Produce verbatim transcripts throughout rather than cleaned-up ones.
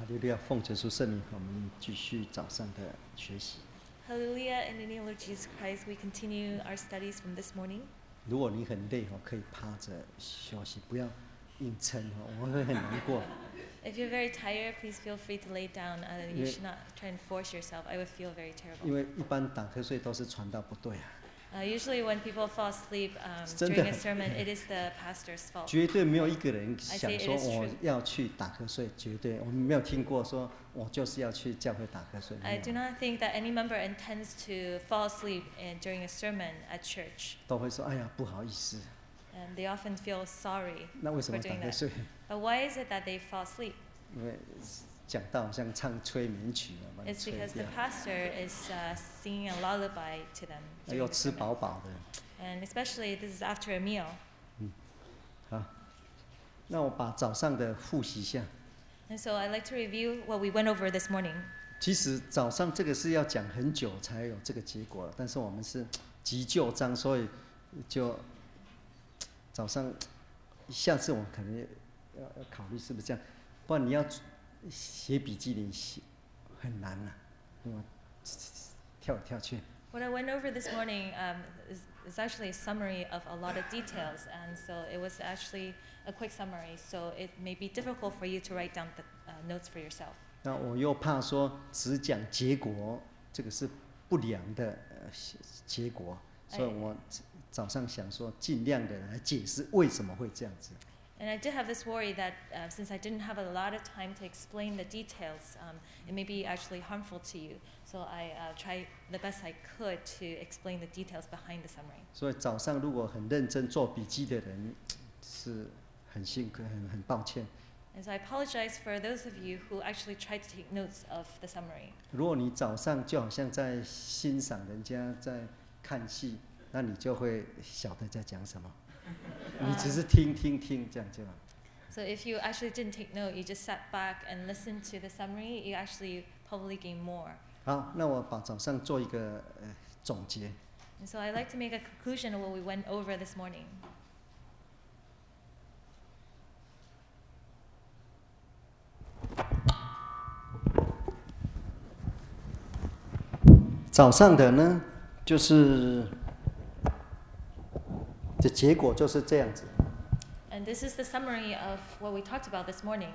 哈利路亚！奉主圣名，我们继续早上的学习。 Hallelujah! In the name of Jesus Christ, we continue our studies from this morning. 如果你很累可以趴着休息，不要硬撑我会很难过。 If you're very tired, please feel free to lay down. Uh, you should not try and force yourself. I would feel very terrible. 因为一般打瞌睡都是传道不对啊。 Uh, usually when people fall asleep um, during a sermon, it is the pastor's fault. 绝对没有一个人想说我要去打瞌睡，绝对我们没有听过说我就是要去教会打瞌睡。 I do not think that any member intends to fall asleep in, during a sermon at church. 都会说哎呀不好意思。 And they often feel sorry 那为什 for 么打 doing 瞌睡 that. But why is it that they fall asleep? 因为讲到好像唱催眠曲啊，把你 It's 催 because 掉 the pastor is uh, singing a lullaby to them. 又 during the 吃 sermon. 饱饱的。 And especially this is after a meal. 好，那我把早上的复习一下。 And so I'd like to review what we went over this morning. 其实早上这个是要讲很久才有这个结果，但是我们是急就章，所以就早上下次我可能要要考虑是不是这样，不然你要写笔记你写很难啊，因为跳来跳去。 What I went over this morning um, is, is actually a summary of a lot of details, and so it was actually a quick summary, so it may be difficult for you to write down the uh, notes for yourself. 那我又怕说只讲结果，这个是不良的呃结果，所以我早上想说尽量的来解释为什么会这样子。 And I did have this worry that uh, since I didn't have a lot of time to explain the details, um, it may be actually harmful to you. So I uh, tried the best I could to explain the details behind the summary. 所以早上如果很认真做笔记的人，是很辛苦，很很抱歉。 And so I apologize for those of you who actually tried to take notes of the summary. 如果你早上就好像在欣赏人家在看戏，那你就会晓得在讲什么。你只是听听听这样就好。 So if you actually didn't take note, you just sat back and listened to the summary, you actually probably gain more. 好，那我把早上做一个呃总结。 And so I'd like to make a conclusion of what we went over this morning. 早上的呢，就是的结果就是这样子。 And this is the summary of what we talked about this morning.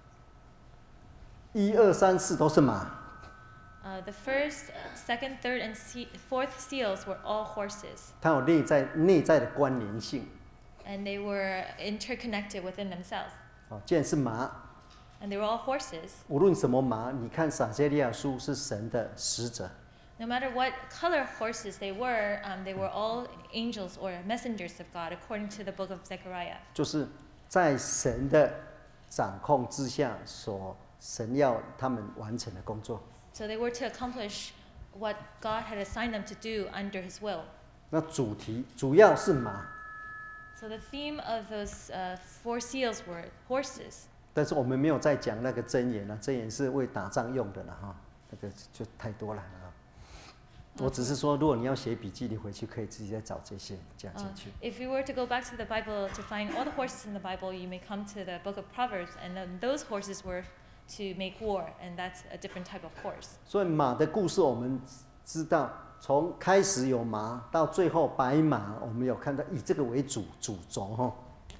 一二三四都是马。 Uh, the first, second, third, and se- fourth seals were all horses. 它有内在内在的关联性。 And they were interconnected within themselves. 哦，既然是马， And they were all horses. 无论什么马，你看撒迦利亚书是神的使者。 No matter what color horses they were, um, they were all angels or messengers of God, according to the book of Zechariah. 就是在神的掌控之下，所神要他们完成的工作。 So they were to accomplish what God had assigned them to do under His will. 那主题主要是马， So the theme of those uh, four seals were horses. 但是我们没有在讲那个箴言了，箴言是为打仗用的了哈，那个就太多了啊。我只是说，如果你要写笔记，你回去可以自己再找这些加进 Uh, 去。 if you were to go back to the Bible to find all the horses in the Bible, you may come to the book of Proverbs, and then those horses were to make war, and that's a different type of horse. 所以马的故事我们知道，从开始有马到最后白马，我们有看到以这个为主主轴哈。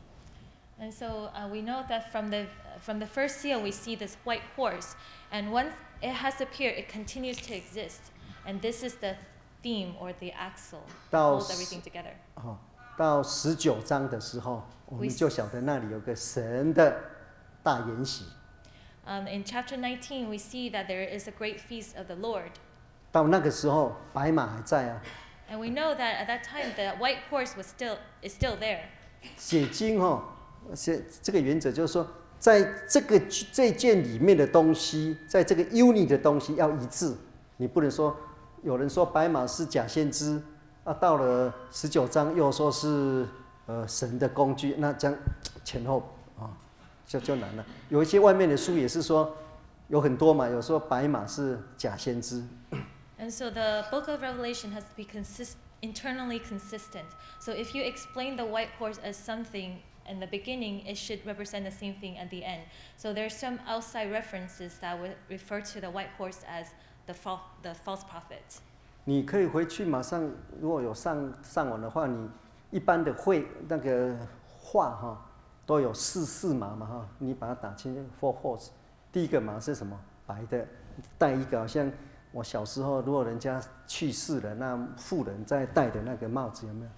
And so uh, we know that from the from the first seal we see this white horse, and once it has appeared, it continues to exist, and this is the theme or the axle that 到 holds everything together. 哦，到十九章的时候，我们就晓得那里有个神的大筵席。 Um, in chapter nineteen, we see that there is a great feast of the Lord, 到那个时候，白马还在啊。 and we know that at that time the white horse was still is still there. 写经哈，写这个原则就是说，在这个这件里面的东西，在这个 unit 的东西要一致，你不能说有人说白马是假先知啊，到了十九章又说是呃神的工具，那这样前后啊就就难了。有一些外面的书也是说有很多嘛，有说白马是假先知。 And so the book of Revelation has to be consist internally consistent. So if you explain the white horse as something in the beginning, it should represent the same thing at the end. So there's some outside references that would refer to the white horse as the false the false prophet. 你可以回去马上，如果有上上网的话，你一般的绘那个画哈，都有四四码嘛哈，你把它打进去 four horse。第一个码是什么？白的，戴一个好像我小时候，如果人家去世了，那妇人在戴的那个帽子有没有？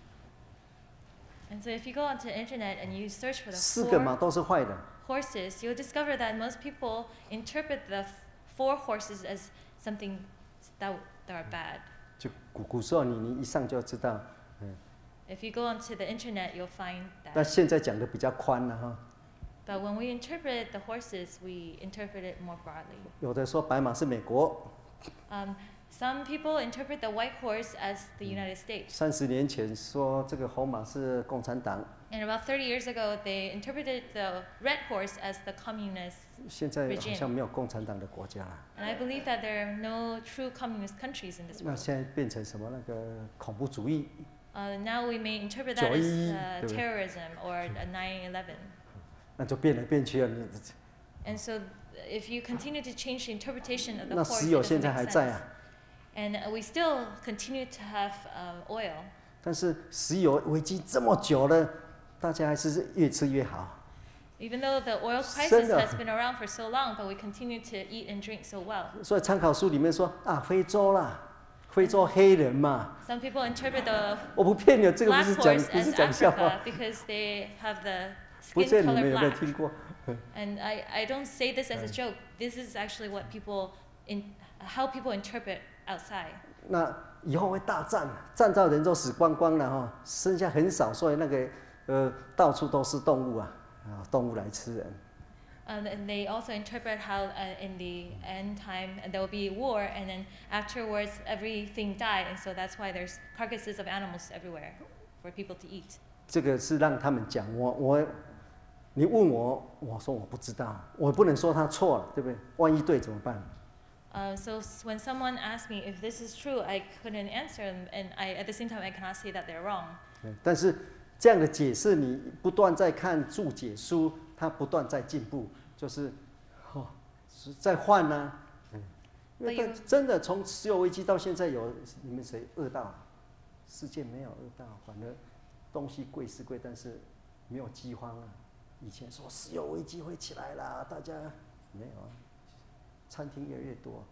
And so if you go onto the internet and you search for the 四个 four 码都是坏的。 horses, you'll discover that most people interpret the four horses as something that, that are bad. 就古古时候你你一上就知道，嗯。 If you go onto the internet, you'll find 但 that. 现在讲的比较宽了哈。 But when we interpret the horses, we interpret it more broadly. 有的说白马是美国。 Um, some people interpret the white horse as the United States. 三十年前说这个红马是共产党。 And about thirty years ago, they interpreted the red horse as the communist. 现在好像没有共产党的国家了。 And I believe that there are no true communist countries in this 那 world. 现在变成什么那个恐怖主义？ Uh, now we may interpret that as uh, terrorism or a nine eleven. 那就变来变去了。你 And so, if you continue to change the interpretation of the 那 horse, 石 it 油 doesn't 现在 make 还在 sense. 啊， And uh, we still continue to have um, oil. 但是石油危机这么久了，大家还是越吃越好。 Even though the oil 真 crisis 的。 has been around for so long, but we continue to eat and drink so well. 所以参考书里面说啊，非洲啦，非洲黑人嘛， Some people interpret the 我不骗你，这个不 black 是讲 horse 不是 as 讲笑话 Africa，because they have the 不 skin 知道你们 color 有没有 black. 听过？ And I, I don't say this as a joke. This is actually what people in how people interpret outside. 那以后会大战，战到人都死光光了哈，剩下很少，所以那个呃到处都是动物啊，啊动物来吃人。 Um, and they also interpret how uh, in the end time there will be war, and then afterwards everything died, and so that's why there's carcasses of animals everywhere for people to eat. 这个是让他们讲，我我你问我，我说我不知道，我不能说他错了，对不对？万一对怎么办？ Uh, so s- when someone asks me if this is true, I couldn't answer them, and I, at the same time I cannot say that they're wrong. 对但是这样的解释，你不断在看注解书，它不断在进步，就是哦是在换呢、啊。嗯，因为 But 它 you- 真的从石油危机到现在有，你们谁饿到？世界没有饿到，反而东西贵是贵，但是没有饥荒啊。以前说石油危机会起来啦，大家没有啊，餐厅越来越多。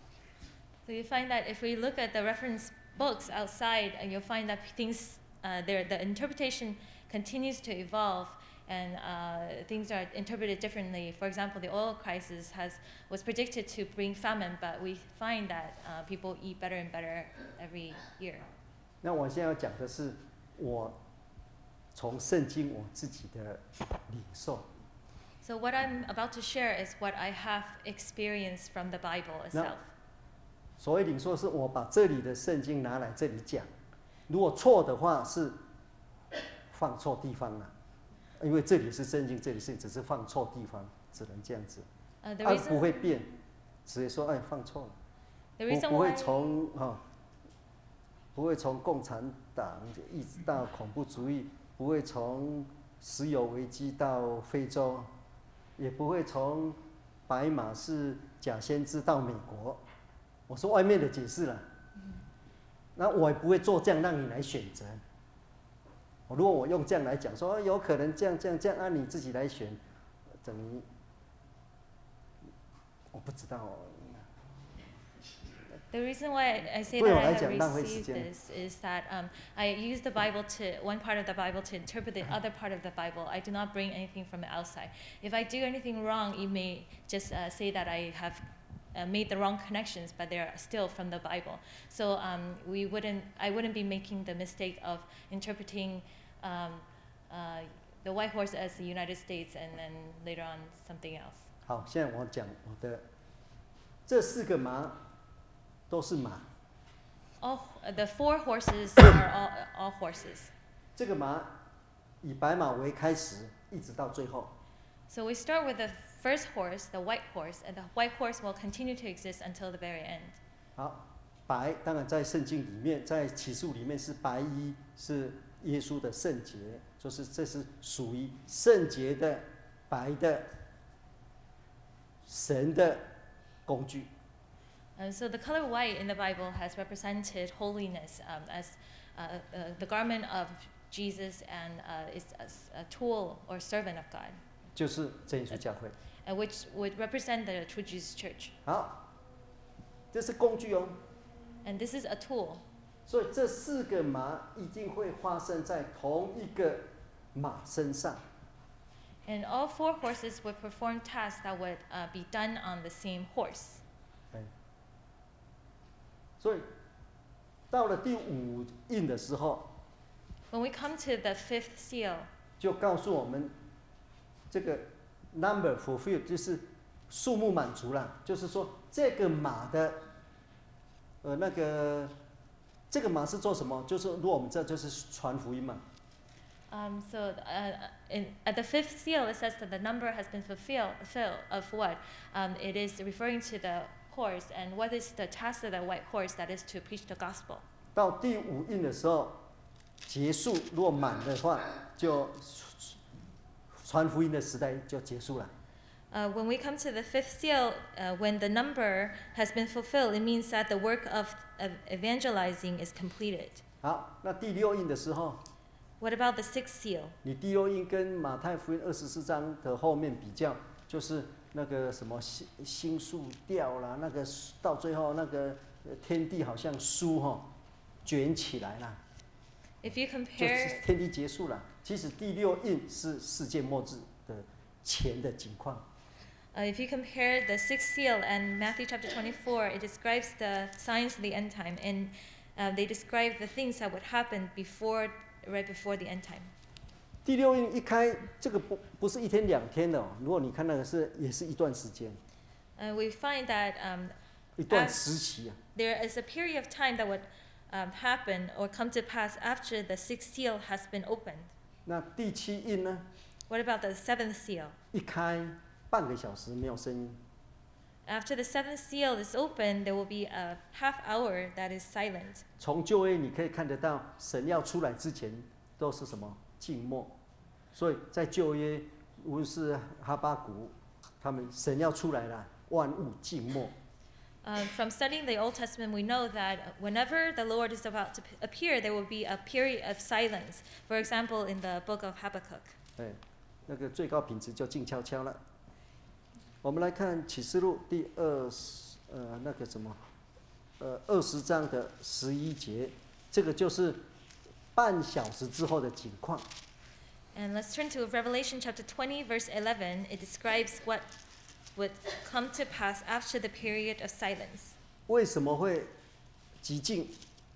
So you find that if we look at the reference books outside, and you'll find that things, uh, there the interpretation continues to evolve, and uh, things are interpreted differently. For example, the oil crisis has was predicted to bring famine, but we find that uh, people eat better and better every year. 那我现在要讲的是，我从圣经我自己的领受。 So what I'm about to share is what I have experienced from the Bible itself. 所谓领受，是我把这里的圣经拿来这里讲，如果错的话是放错地方了，因为这里是圣经，这里是只是放错地方，只能这样子， Uh, the 啊 reason 不会变，直接说哎放错了， the 不 reason 不会 why 从哈、哦，不会从共产党一直到恐怖主义，不会从石油危机到非洲，也不会从白马是假先知到美国。我说外面的解释了，那我也不会做这样让你来选择。如果我用这样来讲，说有可能这样这样这样，啊你自己来选，等于我不知道哦。 The reason why I say 对 that 我 I 来讲 have 浪费时 received 间。 this is that um, I use the Bible to one part of the Bible to interpret the other part of the Bible. I do not bring anything from the outside. If I do anything wrong, you may just uh, say that I have uh, made the wrong connections, but they're still from the Bible. So um, we wouldn't, I wouldn't be making the mistake of interpreting um, uh, the white horse as the United States and then later on something else. 好，现在我讲我的这四个马都是马， All, uh, the four horses are all, all horses. 这个马以白马为开始，一直到最后。 So we start with the first horse, the white horse, and the white horse will continue to exist until the very end. 好，白当然在圣经里面，在启示录里面是白衣，是耶稣的圣洁， 就是这是属于圣洁的、白的、神的工具。 Uh, so the color white in the Bible has represented holiness um, as uh, uh, the garment of Jesus and uh, is a, a tool or servant of God. 就是真耶稣教会。 Uh, which would represent the true Jesus Church. 好，这是工具哦。 And this is a tool. 所以这四个马一定会发生在同一个马身上。 And all four horses would perform tasks that would uh, be done on the same horse. 所以到了第五印的时候， When we come to the fifth seal, 就告诉我们这个 number fulfilled 就是数目满足了，就是说这个马的呃那个这个马是做什么？就是如果我们这就是传福音嘛。 Um, so uh, in, at the fifth seal, it says that the number has been fulfilled. Fill of what? Um, it is referring to the horse, and what is the task of the white horse? That is to preach the gospel. 到第五印的时候结束，如果满的话，就传福音的时代就结束了。 Uh, when we come to the fifth seal, uh, when the number has been fulfilled, it means that the work of, of evangelizing is completed. 好，那第六印的时候。 What about the sixth seal? 你第六印跟马太福音二十四章的后面比较，就是那个什么星星宿掉啦，那个到最后那个天地好像书哈、哦、卷起来了。 If you 就 compare, 是天地结束了。其实第六印是世界末日的前的景况。 uh, if you compare the sixth seal and Matthew chapter twenty-four, it describes the signs of the end time, and uh, they describe the things that would happen before. Right before the end time. 第六印一开，这个不不是一天两天的、哦，如果你看那个是也是一段时间。 Uh, we find that um, 一段时期啊。 There is a period of time that would um, happen or come to pass after the sixth seal has been opened. 那第七印呢？ What about the seventh seal? 一开半个小时没有声音。 After the seventh seal is opened, there will be a half hour that is silent. 从旧约你可以看得到，神要出来之前都是什么静默，所以在旧约，无论是哈巴谷，他们神要出来了，万物静默。 Um, from studying the Old Testament, we know that whenever the Lord is about to appear, there will be a period of silence. For example, in the book of Habakkuk. 对，那个最高品质就静悄悄了。我们来看启示录第二十呃那个什么呃二十章的十一节，这个就是半小时之后的景况。 And let's turn to Revelation chapter twenty, verse eleven. It describes what would come to pass after the period of silence. 为什么会极静？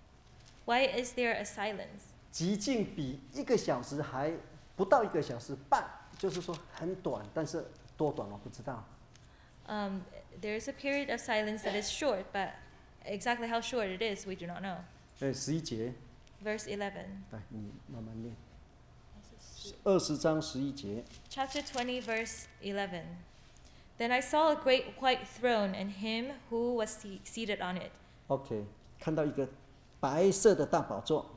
Why is there a silence? 极静比一个小时还不到一个小时半，就是说很短，但是多短我不知道。 Um, there is a period of silence that is short, but exactly how short it is, we do not know. 呃，十一节， Verse eleven. 来，你慢慢念。二十章十一节。 Chapter twenty, verse eleven. Then I saw a great white throne and him who was se- seated on it. OK， 看到一个白色的大宝座。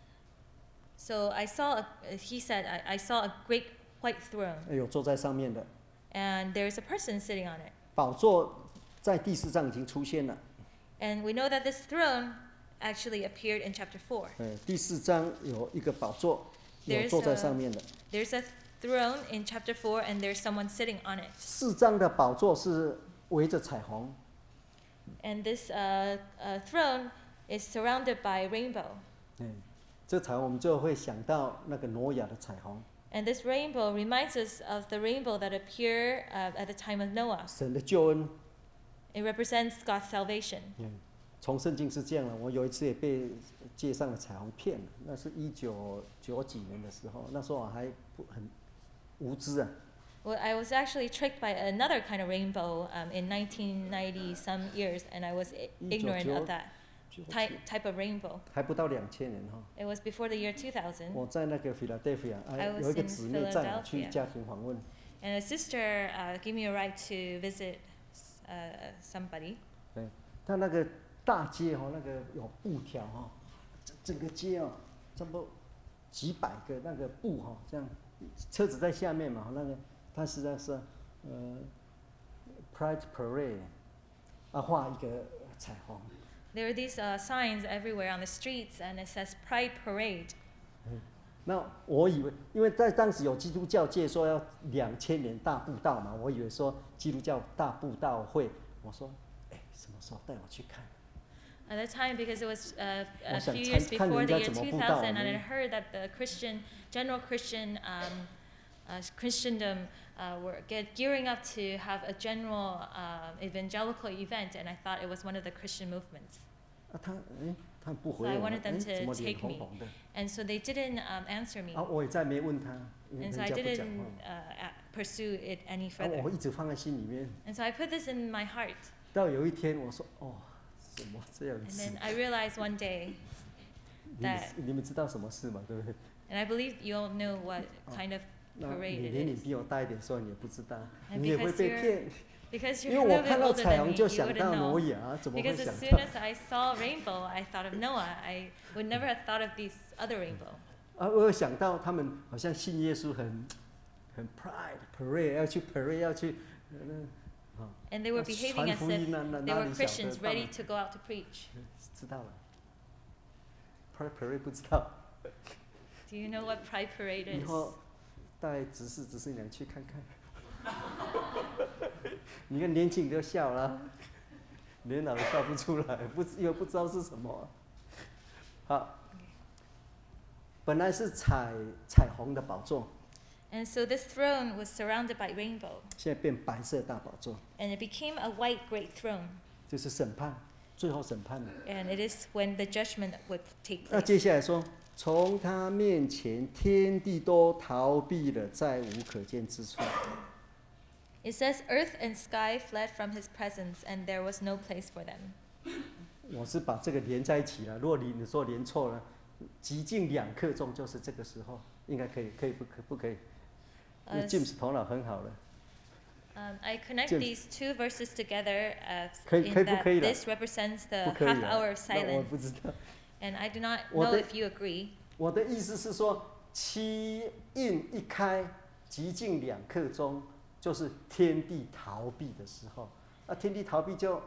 So I saw, a, he said, I, I saw a great white throne, 有坐在上面的。 and there is a person sitting on it. 宝座在第四章已经出现了。 And we know that this throne actually appeared in chapter four. 呃，第四章有一个宝座， There's 有坐在上面的。 There's a throne in chapter four, and there's someone sitting on it. 四章的宝座是围着彩虹。 And this uh, uh, throne is surrounded by rainbow. 嗯，这彩虹我们就会想到那个挪亚的彩虹。 And this rainbow reminds us of the rainbow that appeared uh, at the time of Noah. 神的救恩。 It represents God's salvation. 嗯，从圣经是这样的。我有一次也被介上了彩虹骗了，那是一九九几年的时候，那时候我还不很无知啊。 Well, I was actually tricked by another kind of rainbow um, in nineteen ninety some years, and I was i- ignorant of that type type of rainbow. 还不到两千年哈。 It was before the year two thousand, 我在那个 Philadelphia， 哎 I，was 有一个 in 姊妹载我 Philadelphia. 去家庭访问。 and a sister uh, gave me a ride to visit uh, somebody. 对，他那个大街哈、哦，那个有布条哈、哦，整整个街哦，差不多几百个那个布哈，这样车子在下面嘛，那个它实际上是呃 Pride Parade 啊，画一个彩虹。 There are these uh, signs everywhere on the streets, and it says Pride Parade. 那我以为，因为在当时有基督教界说要两千年大布道嘛，我以为说基督教大布道会，我说，哎，什么时候带我去看？ At that time, because it was uh, a 我想 few 看 years 看 before 人 the 家 year 怎么布道 two thousand, and I 呢？ heard that the Christian, general Christian um, uh, Christendom uh, were get, gearing up to have a general uh, evangelical event, and I thought it was one of the Christian movements. 啊，他哎，他不 So 回 I 我， wanted 哎， them 怎么 to 脸 take 红 me, 红的？ and so they didn't um, answer me, 啊，我也再没问他，因为 and 人 so I 家不讲 didn't 话。 uh, a- pursue it any 啊， further. 我一直放在心里面。 And so I put this in my heart, 到有一天，我说，哦，怎么这样 and 子？ then I realized one day, 你们 that- 你们知道什么事吗？对不对？ and I believe you all know what kind of 那 parade 你 it 年龄 is. 比我大一点，所以你也不知道， And 你也会 because 被 you're- 骗。 Because 因 you're 为 a 我 little 看 bit 到 older 彩 than 虹 me, 就 you 想 wouldn't 到 know. 挪亚，怎么会 Because 想 as soon 到？ as I saw rainbow, I thought of Noah. I would never have thought of these other rainbow. 啊，我有想到他们好像信耶稣很很 pride parade，要去 parade，要去，呃，啊， And they were behaving 传 as 福 if 音那那 they 哪 were 里晓得 Christians 他 ready 们 to go out to preach. 知道了 pride parade 不知道， Do you know what Pride Parade 以 is? 后带执事执事娘去看看。你看年轻就笑了，年老的笑不出来，不因为不知道是什么。好，本来是彩彩虹的宝座， And so this throne was surrounded by rainbow, 现在变白色大宝座， and it became a white great throne. 就是审判，最后审判了。 And it is when the judgment would take 那 place. 接下来说，从他面前，天地都逃避了，再无可见之处。 It says, "Earth and sky fled from his presence, and there was no place for them." 我是把这个连在一起了，如果你你说连错了，极尽两刻钟就是这个时候，应该可以，可以不可不可以？因为 Uh, James 头脑很好了， Um, I connect James. these two verses together uh, 可以- in 可以不 that 可以了？ this represents 不 the 可以 half 啊 hour of 那我 silence. 不知道。 And I do not 我 know 的- if you agree. 我的意思是说，七印一开，极尽两刻钟，就是天地逃避的时候。那天地逃避就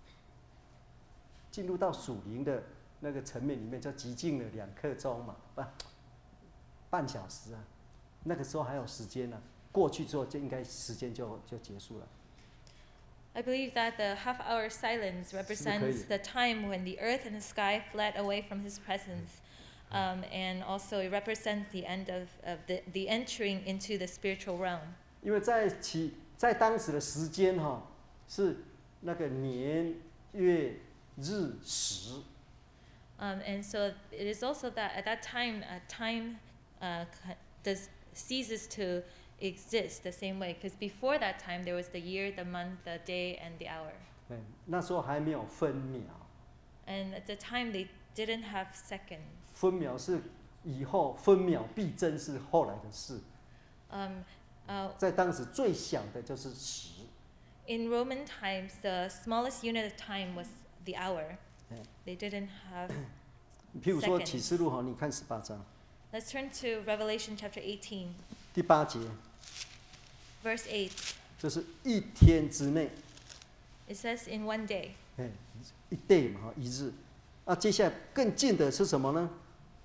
进入到属灵的那个层面里面，就极尽了两刻钟嘛，不，半小时啊。那个时候还有时间呢、啊，过去之后就应该时间就就结束了。 I believe that the half hour silence represents the time when the earth and the sky fled away from his presence. Um, and also it represents the end of, of the, the entering into the spiritual realm. 因为在起在当时的时间哈、哦，是那个年月日时。 Um, and so it is also that at that time, uh, time uh, c- does ceases to exist the same way. Because before that time, there was the year, the month, the day, and the hour. 嗯，那时候还没有分秒， And at the time, they didn't have seconds. 分秒是以后分秒必争是后来的事。 Um, uh, 在当时最小的就是时， in Roman times, the smallest unit of time was the hour. 嗯 They didn't have. 譬如说 Seconds 启示录哈，你看十八章 Let's turn to Revelation chapter eighteen, 第八节， verse eight. 就是一天之内， It says, "In one day." 哎，一 day 嘛，一日。啊，接下来更近的是什么呢？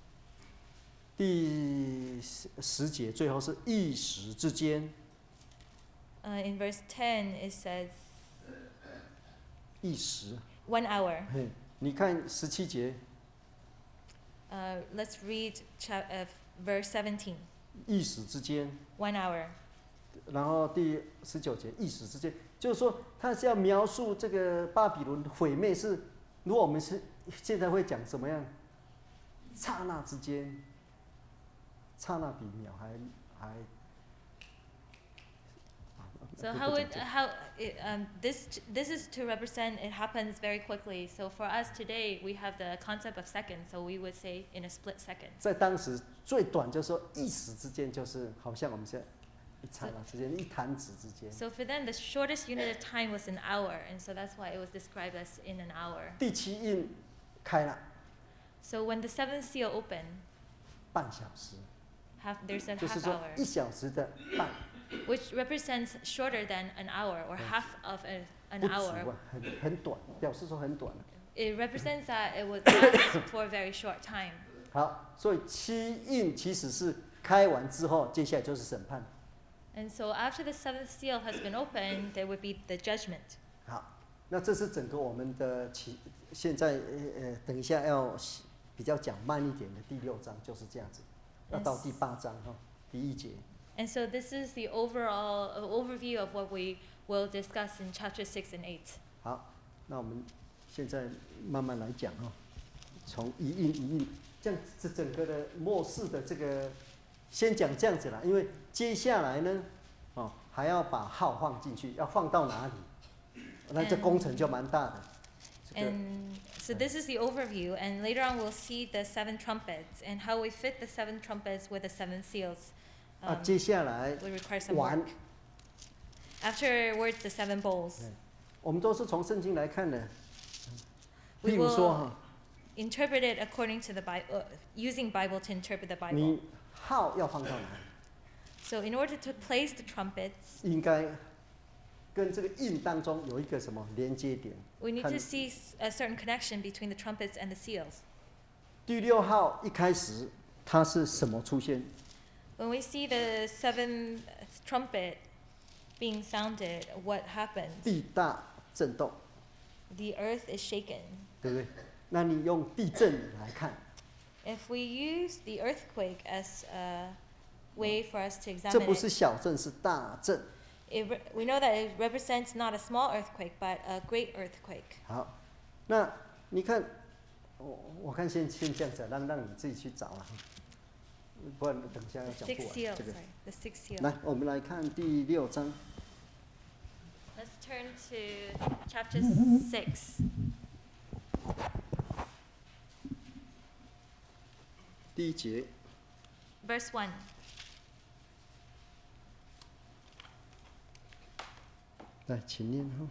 第十十节最后是一时之间， Uh, in verse ten, it says, 一时。 "One hour." 嘿，你看十七节， Uh, let's read cha- uh, verse seventeen. 一时之间。 One hour. 然后第十九节，一时之间，就是说他是要描述这个巴比伦毁灭是，如果我们是现在会讲怎么样，刹那之间，刹那比秒还还。 So how would how it, um, this this is to represent it happens very quickly. So for us today, we have the concept of seconds. So we would say in a split second. 在当时最短就是说一时之间，就是好像我们现在一刹那之间，一弹指之间。 So for them, the shortest unit of time was an hour, and so that's why it was described as in an hour. 第七印开了， So when the seventh seal opened, 半小时， half, there's a 就是 half 说 hour, 一小时的半， which represents shorter than an hour or half of a, an 不足 hour. 啊，很很短，表示说很短。 It represents that it would last for a very short time. 好，所以七印其实是开完之后，接下来就是审判。 And so after the seventh seal has been opened, there would be the judgment. 好，那这是整个我们的起，现在呃呃，等一下要比较讲慢一点的第六章就是这样子，要到第八章哈，第一节。 And so this is the overall uh, overview of what we will discuss in chapter six and eight. 好，那我们现在慢慢来讲哈，从一印一印，这样这整个的末世的这个，先讲这样子啦，因为接下来呢，哦还要把号放进去，要放到哪里？那这工程就蛮大的。这个 And so this is the overview, and later on we'll see the seven trumpets and how we fit the seven trumpets with the seven seals. 啊， Um, 接下来 will require some 完 work. Afterwards, the seven bowls. 我们都是从圣经来看的。 We 譬如说 will 哈， interpret it according to the Bible, uh, using Bible to interpret the Bible. 你号要放到哪里？ So in order to place the trumpets, 应该跟这个印当中有一个什么连接点？ we need 看 to see s- a certain connection between the trumpets and the seals. 第六号一开始它是什么出现？ When we see the seventh trumpet being sounded, what happens? 地大震动， The earth is shaken. 对不对？那你用地震来看， If we use the earthquake as a way for us to 这 examine 不是 it, 小震，是大震。 it re- we know that it represents not a small earthquake, but a great earthquake. 好，那你看，我我看先先这样子，让让你自己去找了，不然等一下要 The 讲不 sixth 完 seal, 这个。 sorry, the sixth seal. 来，我们来看第六章。 Let's turn to chapter six, 第一节， verse one. 来，请念哈。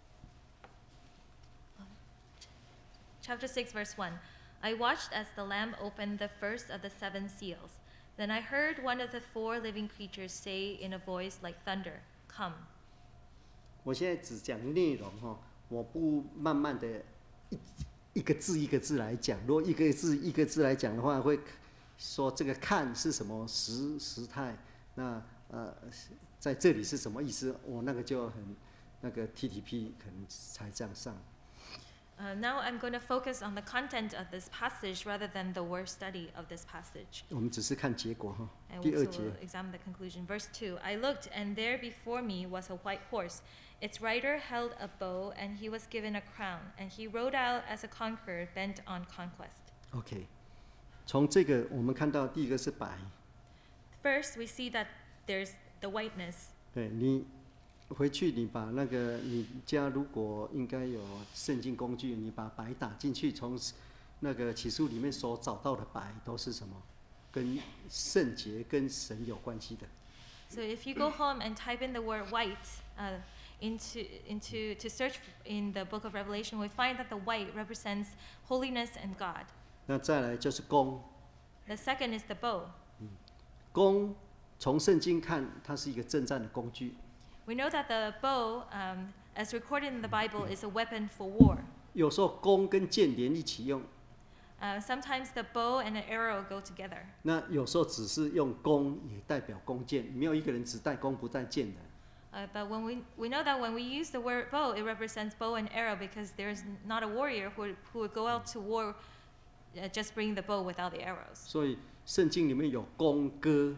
Chapter six, verse one. I watched as the Lamb opened the first of the seven seals. Then I heard one of the four living creatures say in a voice like thunder, "Come." 我现在只讲内容哈，我不慢慢的一一个字一个字来讲。如果一个字一个字来讲的话，会说这个看是什么时时态，那呃在这里是什么意思？我那个就很那个 T T P 可能才这样上。 Uh, now I'm going to focus on the content of this passage rather than the word study of this passage. 我们只是看结果哈。 And 第 we 二 so 节 we'll examine the conclusion. Verse two. I looked, and there before me was a white horse. Its rider held a bow, and he was given a crown, and he rode out as a conqueror bent on conquest. OK， 从这个我们看到第一个是白， First, we see that there's the whiteness. 对你回去你把那个你家如果应该有圣经工具，你把白打进去，从那个启示录里面所找到的白都是什么？跟圣洁、跟神有关系的。 So if you go home and type in the word white uh, into into to search in the book of Revelation, we find that the white represents holiness and God. 那再来就是弓， The second is the bow. 弓从圣经看，它是一个征战的工具。 We know that the bow, um, as recorded in the Bible, is a weapon for war. 有时候弓跟箭连一起用， Uh, sometimes the bow and an arrow go together. 那有时候只是用弓也代表弓箭，没有一个人只带弓不带箭的。 Uh, but when we we know that when we use the word bow, it represents bow and arrow because there's not a warrior who would, who would go out to war uh, just bringing the bow without the arrows. 所以圣经里面有弓歌，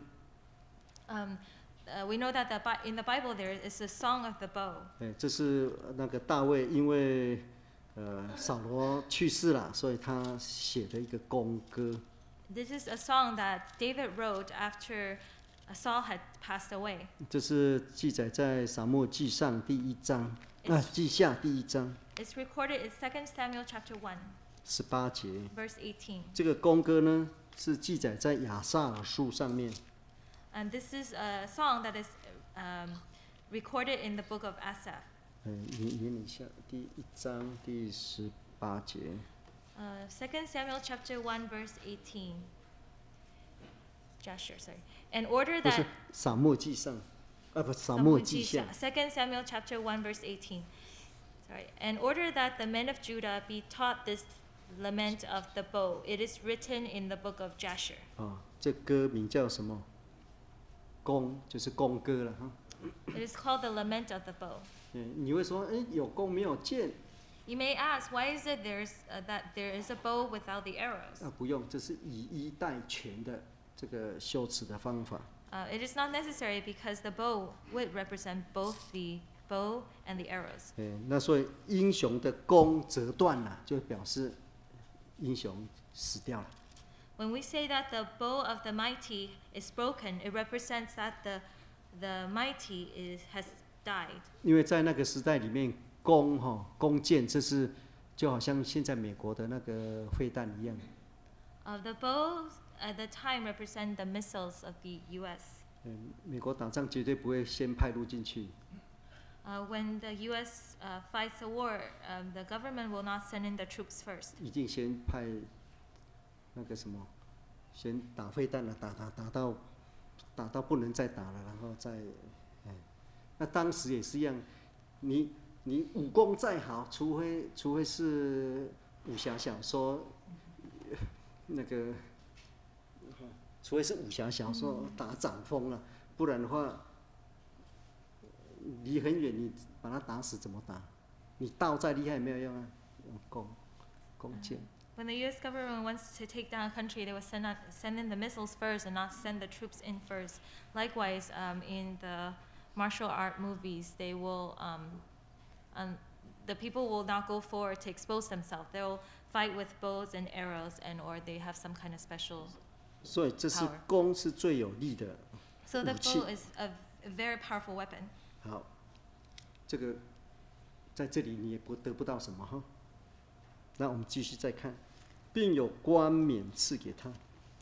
Um, uh, we know that the, Bi- in the Bible there is a song of the bow. 哎，这是那个大卫，因为呃扫罗去世了，所以他写的一个弓歌。 This is a song that David wrote after Saul had passed away. 这是记载在撒母耳记上第一章，啊，记下第一章 It's recorded in Second Samuel chapter one, 十八节。 verse eighteen. 这个弓歌呢，是记载在亚萨尔书上面。 And this is a song that is um, recorded in the book of Asaph. 嗯，你念一下第一章第十八节。 Uh, Second Samuel chapter one, verse eighteen. Jasher, sorry. In order 不是 that 撒墨记上，啊不，撒墨记下。 Second Samuel chapter one verse eighteen. Sorry. In order that the men of Judah be taught this lament of the bow, it is written in the book of Jasher. 啊，这歌名叫什么？弓，就是弓歌了哈。 It is called the lament of the bow. 嗯，你会说，哎，有弓没有箭？ You may ask, why is it there's uh, that there is a bow without the arrows? 啊，不用，这是以一代全的这个修辞的方法。 Uh, it is not necessary because the bow would represent both the bow and the arrows. 哎，那所以英雄的弓折断了，就表示英雄死掉了。 When we say that the bow of the mighty is broken, it represents that the the mighty is has died. 因为在那个时代里面，弓哈弓箭，这是就好像现在美国的那个飞弹一样。 Uh, the bows at the time represent the missiles of the U S. 嗯，美国打仗绝对不会先派陆进去， Uh, when the U S uh, fights a war, um, the government will not send in the troops first. 一定先派那个什么，先打飞弹了，打打打到打到不能再打了，然后再，哎，那当时也是一样，你你武功再好，除非除非是武侠小说，那个，除非是武侠小说打掌风了，不然的话，离很远你把他打死怎么打？你刀再厉害也没有用啊，用弓弓箭。 When the U S government wants to take down a country, they will send, out, send in the missiles first and not send the troops in first. Likewise, um, in the martial art movies, they will, um, um, the people will not go forward to expose themselves. They will fight with bows and arrows, and or they have some kind of special. 所以这是 Power 弓是最有力的 So the 武器 bow。is a, a very powerful weapon. 好，这个在这里你也不得不到什么哈。那我们继续再看，并有冠冕赐给他。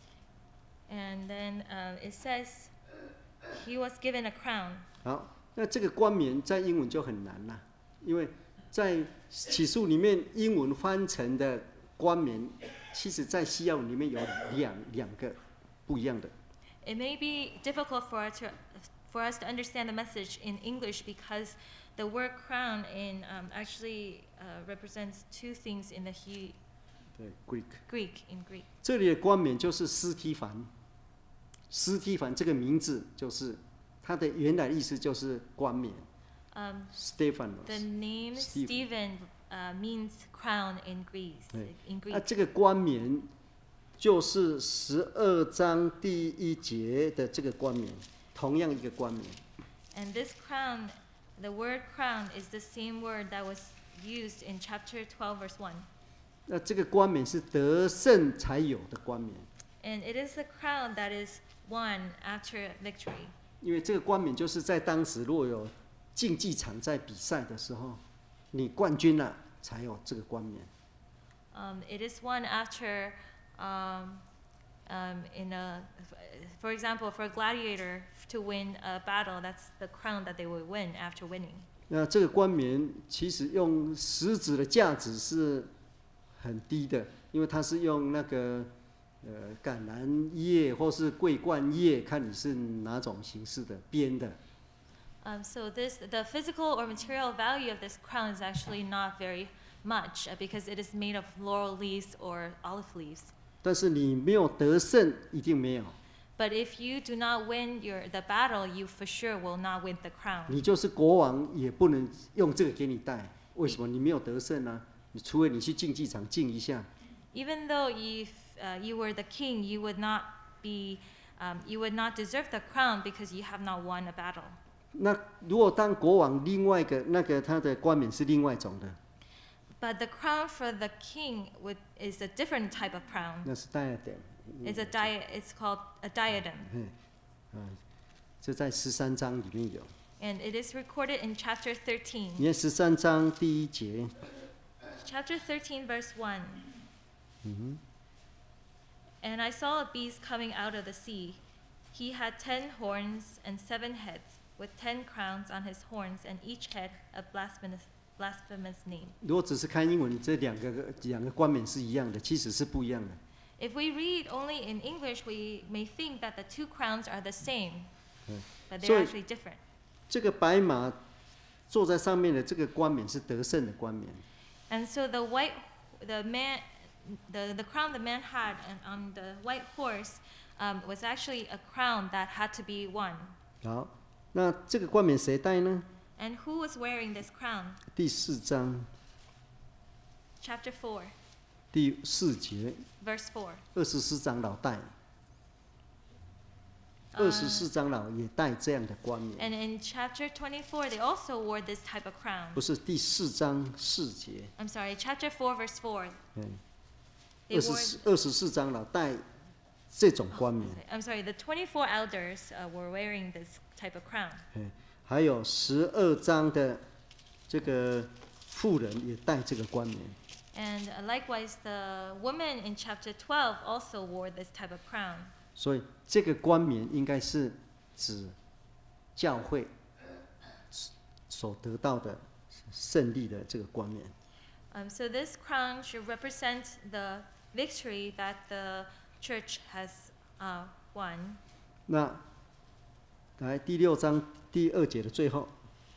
And then um, it says, he was given a crown. 好，那这个冠冕在英文就很难啦，因为在启示录里面英文翻成的冠冕，其实在西洋文里面有两两个不一样的。 It may be difficult for us to, for us to understand the message in English because the word crown in um, actually uh, represents two things in the he, 对 ，Greek。 Greek in Greek. 这里的冠冕就是斯提凡，斯提凡这个名字就是它的原来意思就是冠冕 Um, ，Stephanos。 the name Stephen. Stephen uh, means crown in Greece. 对 In 那 Greek. 这个冠冕就是十二章第一节的这个冠冕，同样一个冠冕。 And this crown, the word crown is the same word that was used in chapter twelve, verse one. 那这个冠冕是得胜才有的冠冕， And it is the crown that is won after victory. 因为这个冠冕就是在当时如果有竞技场在比赛的时候，你冠军了才有这个冠冕。 Um, it is won after, um, um, in a, for example, for a gladiator to win a battle, that's the crown that they would win after winning. 那这个冠冕其实用实质的价值是很低的，因为它是用那个呃橄榄叶或是桂冠叶，看你是哪种形式的编的。 Um, so this, the physical or material value of this crown is actually not very much uh, because it is made of laurel leaves or olive leaves. 但是你没有得胜，一定没有， But if you do not win your, the battle, you for sure will not win the crown. 你就是国王也不能用这个给你戴。为什么？你没有得胜呢、你除非你去竞技场竞一下， Even though if uh, you were the king, you would not be, um, you would not deserve the crown because you have not won a battle. 那如果当国王，另外一个那个他的冠冕是另外一种的， But the crown for the king would, is a different type of crown. 那是戴的。 It's a di- It's called a diadem, 嗯，啊，这在十三章里面有。 and it is recorded in chapter thirteen. 你看十三章第一节， Chapter thirteen, verse one. And I saw a beast coming out of the sea. He had ten horns and seven heads, with ten crowns on his horns, and each head a blasphemous, blasphemous name. 如果只是看英文，这两个两个冠冕是一样的，其实是不一样的。 If we read only in English, we may think that the two crowns are the same, 嗯 but 所 they're 以 actually different. 这个白马坐在上面的这个冠冕是得胜的冠冕， And so the white, the man, the, the crown the man had and on the white horse um, was actually a crown that had to be won. 好，那这个冠冕谁戴呢？ And who was wearing this crown? 第四章 Chapter four, 第四节， verse four. 二十四长老戴，二十四长老也戴这样的冠冕， And in chapter twenty-four, they also wore this type of crown. 不是第四章四节， I'm sorry, chapter four, verse four. 嗯， They 二十 wore. 四二十四长老戴这种冠冕， I'm sorry, the twenty-four elders uh, were wearing this type of crown. 嗯，还有十二章的这个妇人也戴这个冠冕， And uh, likewise, the woman in chapter twelve also wore this type of crown. 所以这个冠冕应该是指教会所得到的胜利的这个冠冕。 Um, so this crown should represent the victory that the church has uh, won. 那来第六章第二节的最后，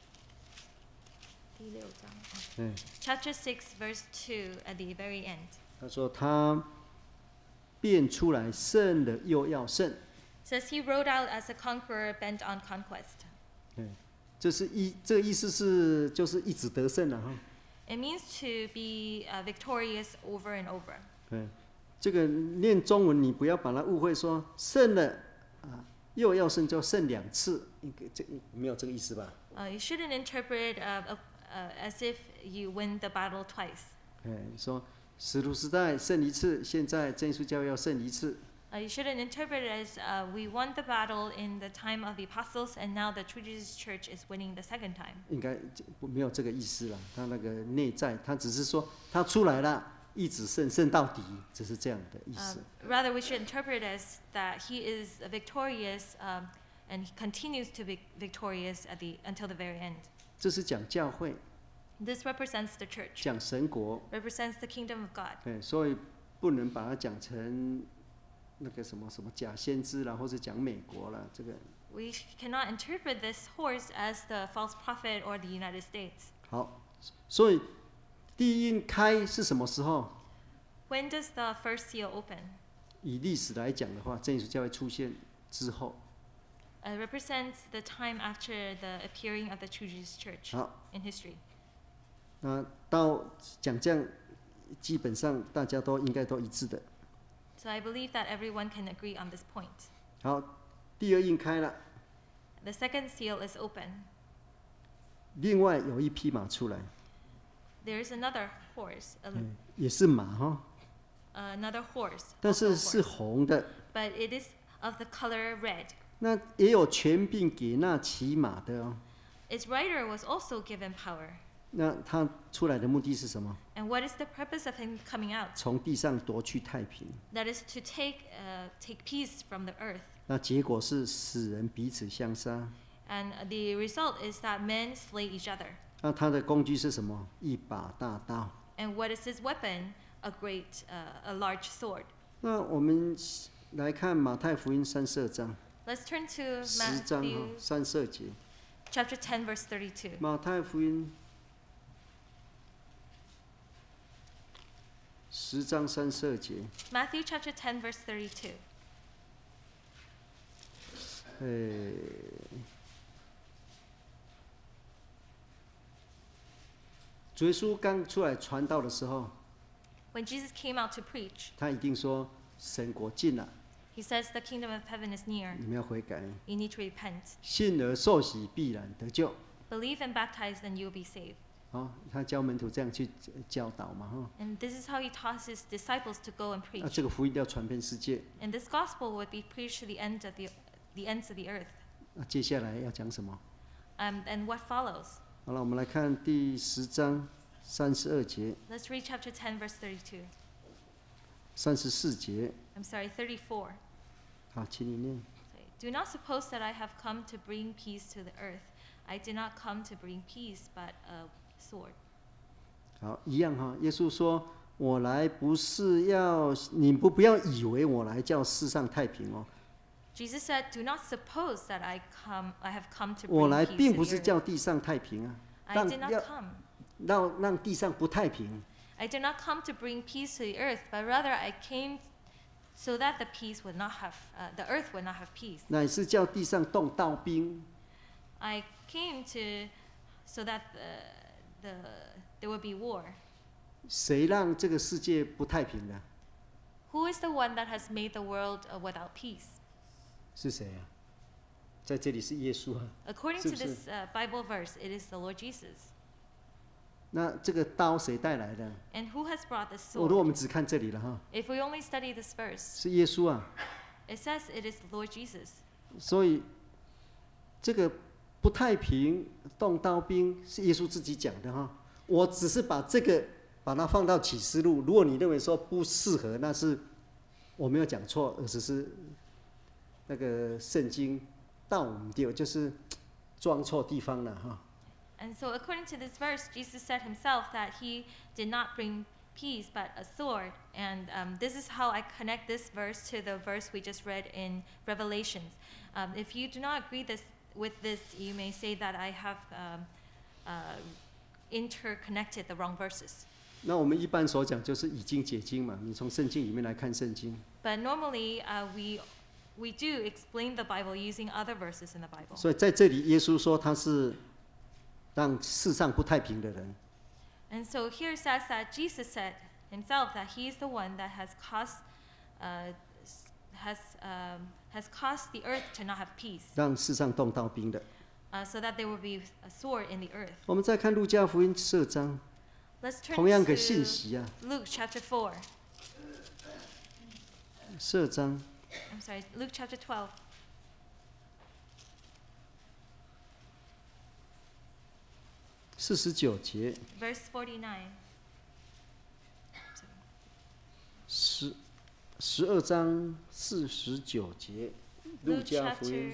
嗯， Chapter six, verse two, at the very end. 他说他变出来胜了又要胜， Says he rode out as a conqueror bent on conquest. 嗯，这是意这个意思是就是一直得胜了哈。 It means to be uh, victorious over and over. 对，这个念中文你不要把它误会说胜了啊，又要胜就胜两次，应该这没有这个意思吧？ Uh, you shouldn't interpret uh, uh, uh, as if you win the battle twice. 哎，说使徒时代胜一次，现在真耶稣教会要胜一次。 Uh, you shouldn't interpret it as uh, we won the battle in the time of the apostles, and now the True Jesus Church is winning the second time. 应该没有这个意思啦，他那个内在，他只是说他出来了，一直胜胜到底，只是这样的意 Um, 思。 rather, we should interpret it as that he is victorious, um, and he continues to be victorious at the until the very end. 这是讲教会， This represents the church, 讲神国， represents the kingdom of God. 对，所以不能把它讲成那个什么什么假先知啦，或者讲美国啦，这个 We cannot interpret this horse as the false prophet or the United States. 好。所以第一印开是什么时候？ When does the first seal open? 以历史来讲的话，真耶稣教会出现之后。 It represents the time after the appearing of the True Jesus Church 好， in history. 那到讲这样，基本上大家都应该都一致的。 So I believe that everyone can agree on this point. 好，第二印开了， The second seal is open. 另外有一匹马出来， There is another horse, a, 嗯，也是马哈， another horse, 但 also a 是是 horse. 红的。 But it is of the color red. 那也有权柄给那骑马的哦。 Its rider was also given power. 那他出来的目的是什么？ And what is the purpose of him coming out? 从地上夺去太平。 That is to take, uh, take peace from the earth. 那结果是使人彼此相杀。 And the result is that men slay each other. 那他的工具是什么？一把大刀。 And what is his weapon? A great, uh, a large sword. 那我们来看马太福音三十二章， Let's turn to 十章哈 Matthew 三十二节。 chapter ten, verse thirty-two. 马太福音十章三十二节。 Matthew chapter ten, verse thirty-two. 呃，主耶稣刚出来传道的时候， When Jesus came out to preach, 他一定说神国近了， he says the kingdom of heaven is near. 你们要悔改， You need to repent. 信而受洗必然得救。 Believe and baptize, then you will be saved. 哦，他教门徒这样去教导嘛，哈。 And this is how he taught his disciples to go and 那 preach. 这个福音要传遍世界。 And this gospel would be preached to the end of the, the ends of the earth. 那接下来要讲什么？ Um, and what follows? 好了，我们来看第十章三十二节、 Let's read chapter ten, verse thirty-two. 三十四节。 I'm sorry, thirty-four. 好，请你念。 Do not suppose that I have come to bring peace to the earth. I did not come to bring peace, but a sword. 好，一样哈。耶稣说， 我来不是要你不不要以为我来叫世上太平哦。 Jesus said, "Do not suppose that I come, I have come to 我 bring 来 peace 并 to 不 the 是 earth. 叫地上太平啊， I 让 did not 要 come. 让让地上不太平。 I did not come to bring peace to the earth, but rather I came so that the peace would not have, uh, the earth would not have peace. 乃是叫地上动刀兵。 I came to, so that the, the there would be war. 谁让这个世界不太平的？ Who is the one that has made the world uh, without peace? 是谁啊？在这里是耶稣啊。 According 是 to 不是？ this uh, Bible verse, it is the Lord Jesus. 那这个刀谁带来的？ And who has brought this 我如果我 sword? 们只看这里了哈， If we only study this verse, 是耶稣啊。 it says it is the Lord Jesus. 所以这个不太平、动刀兵是耶稣自己讲的哈。我只是把这个把它放到启示录，如果你认为说不适合，那是我没有讲错，而只是那个圣经道唔对，就是装错地方了哈。 And so, according to this verse, Jesus said himself that he did not bring peace but a sword. And um, this is how I connect this verse to the verse we just read in Revelations. Um, if you do not agree this, with this, you may say that I have um, uh, interconnected the wrong verses. 那我们一般所讲就是已经解经嘛，你从圣经里面来看圣经。 But normally, uh, we we do explain the Bible using other verses in the Bible. 所以在这里，耶稣说他是让世上不太平的人。 And so here it says that Jesus said himself that he is the one that has caused, uh, s- has um, has caused the earth to not have peace, 让世上动刀兵的。 uh, so that there will be a sword in the earth. 我们再看路加福音十二章， Let's turn 同样个信 to 息啊， Luke chapter four. 十二章 I'm sorry, Luke chapter twelve. 四十九节， Verse forty-nine. 十十二章四十九节，路 Luke 加福 chapter, 音。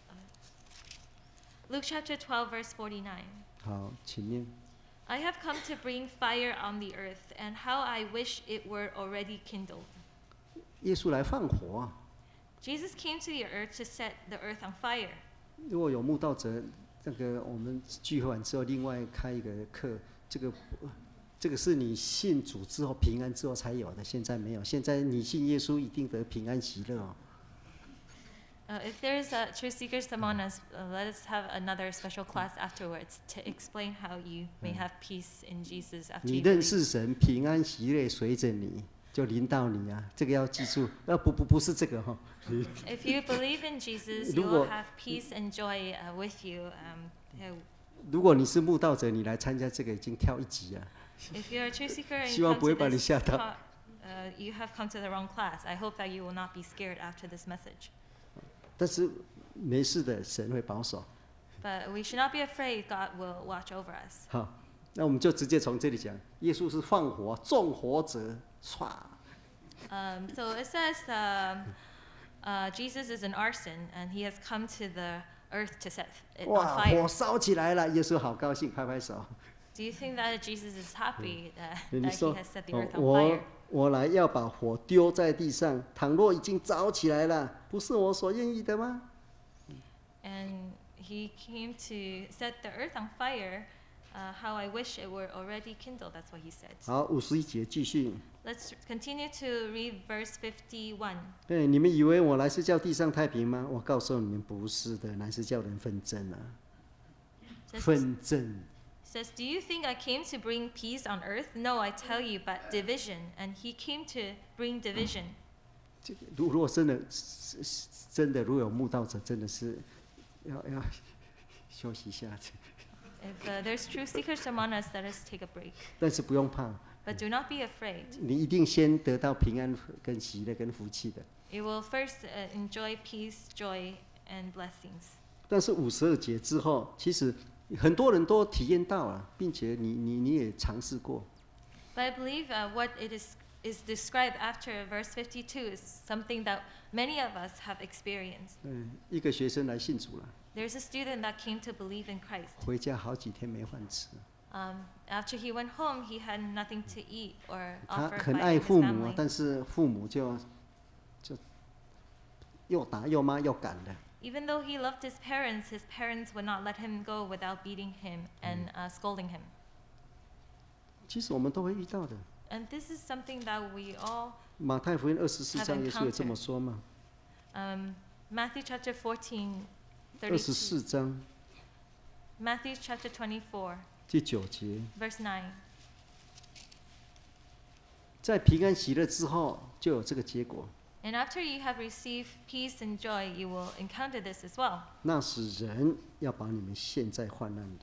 uh, Luke chapter twelve, verse forty-nine. 好，请念。 I have come to bring fire on the earth, and how I wish it were already kindled. 耶稣来放火啊！ Jesus came to the earth to set the earth on fire. 如果有慕道者，那个我们聚会完之后，另外开一个课，这个这个是你信主之后平安之后才有的，现在没有。现在你信耶稣，一定得平安喜乐哦。 Uh, if there's a truth seekers among us, uh, let us have another special class afterwards to explain how you may have peace in Jesus after 你 you 认 believe. 识神，平安喜乐随着你，就临到你啊！这个要记住，呃，不不不是这个哈、哦。 If you believe in Jesus, 如 you 果- will have peace and joy uh, with you. Um, uh, 如果你是慕道者，你来参加这个已经跳一级啊！ if you're a truth seeker and 希 you 望 come 不会 to 把你 this 吓到。 ta- uh, you have come to the wrong class. I hope that you will not be scared after this message. 但是没事的，神会保守。 But we should not be afraid. God will watch over us. 好，那我们就直接从这里讲，耶稣是放火，纵火者，唰。 Um, so it says um, uh, Jesus is an arson, and he has come to the earth to set it on 哇， fire. 火烧起来了！耶稣好高兴，拍拍手。 Do you think that Jesus is happy that, 你 that he 说 has set the 哦 earth，on 我 fire? 我来要把火丢在地上，倘若已经着起来了，不是我所愿意的吗？ And he came to set the earth on fire. Uh, how I wish it were already kindled. That's what he said. 好，五十一节继续。 Let's continue to read verse fifty-one. 对，你们以为我来是叫地上太平吗？我告诉你们，不是的，乃是叫人纷争啊， Says, 纷争。 says, Do you think I came to bring peace on earth? No, I tell you, but division. And he came to bring division. 这个如如果真的是是真的，如果有慕道者，真的是要要休息一下。 If uh, there's true seekers among us, let us take a break. 但是不用怕， But do not be afraid. 你一定先得到平安、跟喜乐、跟福气的。 You will first uh, enjoy peace, joy, and blessings. 但是五十二节之后，其实很多人都体验到了，并且你你你也尝试过。 But I believe uh, what it is is described after verse fifty-two is something that many of us have experienced. 嗯，一个学生来信主了， There's a student that came to believe in Christ. 回家好几天没饭吃。 Um, after he went home, he had nothing to eat or 他 offer 很 by 爱 his 父母啊 family.， 但是父母就就又打又骂又赶的。 Even though he loved his parents, his parents would not let him go without beating him and uh, scolding him. 其实我们都会遇到的。 And this is something that we all, 马太福音二十四 Have 章，耶稣也这么 encountered. 说嘛。 um, Matthew chapter fourteen, 二十 thirty-two. 四章 Matthew chapter twenty-four, 第九节， verse nine. 在平安喜乐之后，就有这个结果。 And after you have received peace and joy, you will encounter this as well. 那时人要把你们陷在患难里。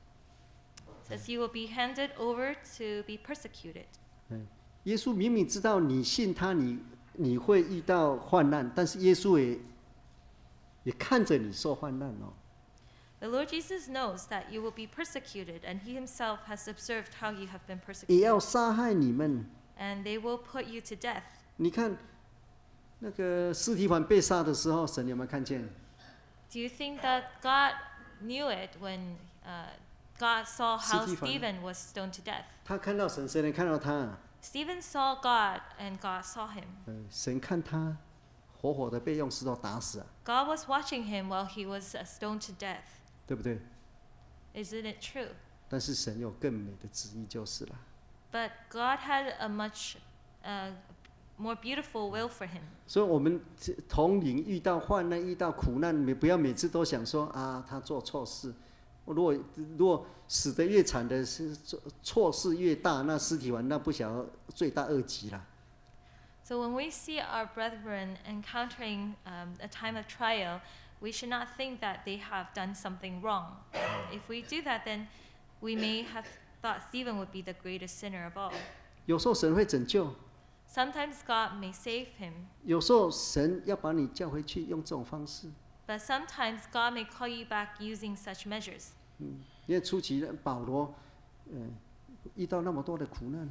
It says you will be handed over to be persecuted. 耶稣明明知道你信他，你你会遇到患难，但是耶稣也也看着你受患难哦。 The Lord Jesus knows that you will be persecuted, and he himself has observed how you have been 也要 persecuted. 杀害你们。 And they will put you to death. 你看，那个司提反被杀的时候，神有没有看见？ Do you think that God knew it when uh, God saw how Stephen. Stephen was stoned to death? 他看到神，神也看到他。 Stephen saw God, and God saw him. 呃，神看他活活的被用石头打死啊， God was watching him while he was uh, stoned to death. 对不对？ Isn't it true? 但是神有更美的旨意就是了。 But God had a much uh, more beautiful will for him. 所以，我们同龄遇到患难、遇到苦难，每不要每次都想说啊，他做错事。如果如果死得越惨的是错错事越大，那尸体完那不晓得罪大恶极了。 So when we see our brethren encountering um, a time of trial, we should not think that they have done something wrong. If we do that, then we may have thought Stephen would be the greatest sinner of all. 有时候神会拯救， Sometimes God may save him, 有时候神要把你叫回去，用这种方式。 but sometimes God may call you back using such measures. 因为初期的保罗，嗯、遇到那么多的苦难，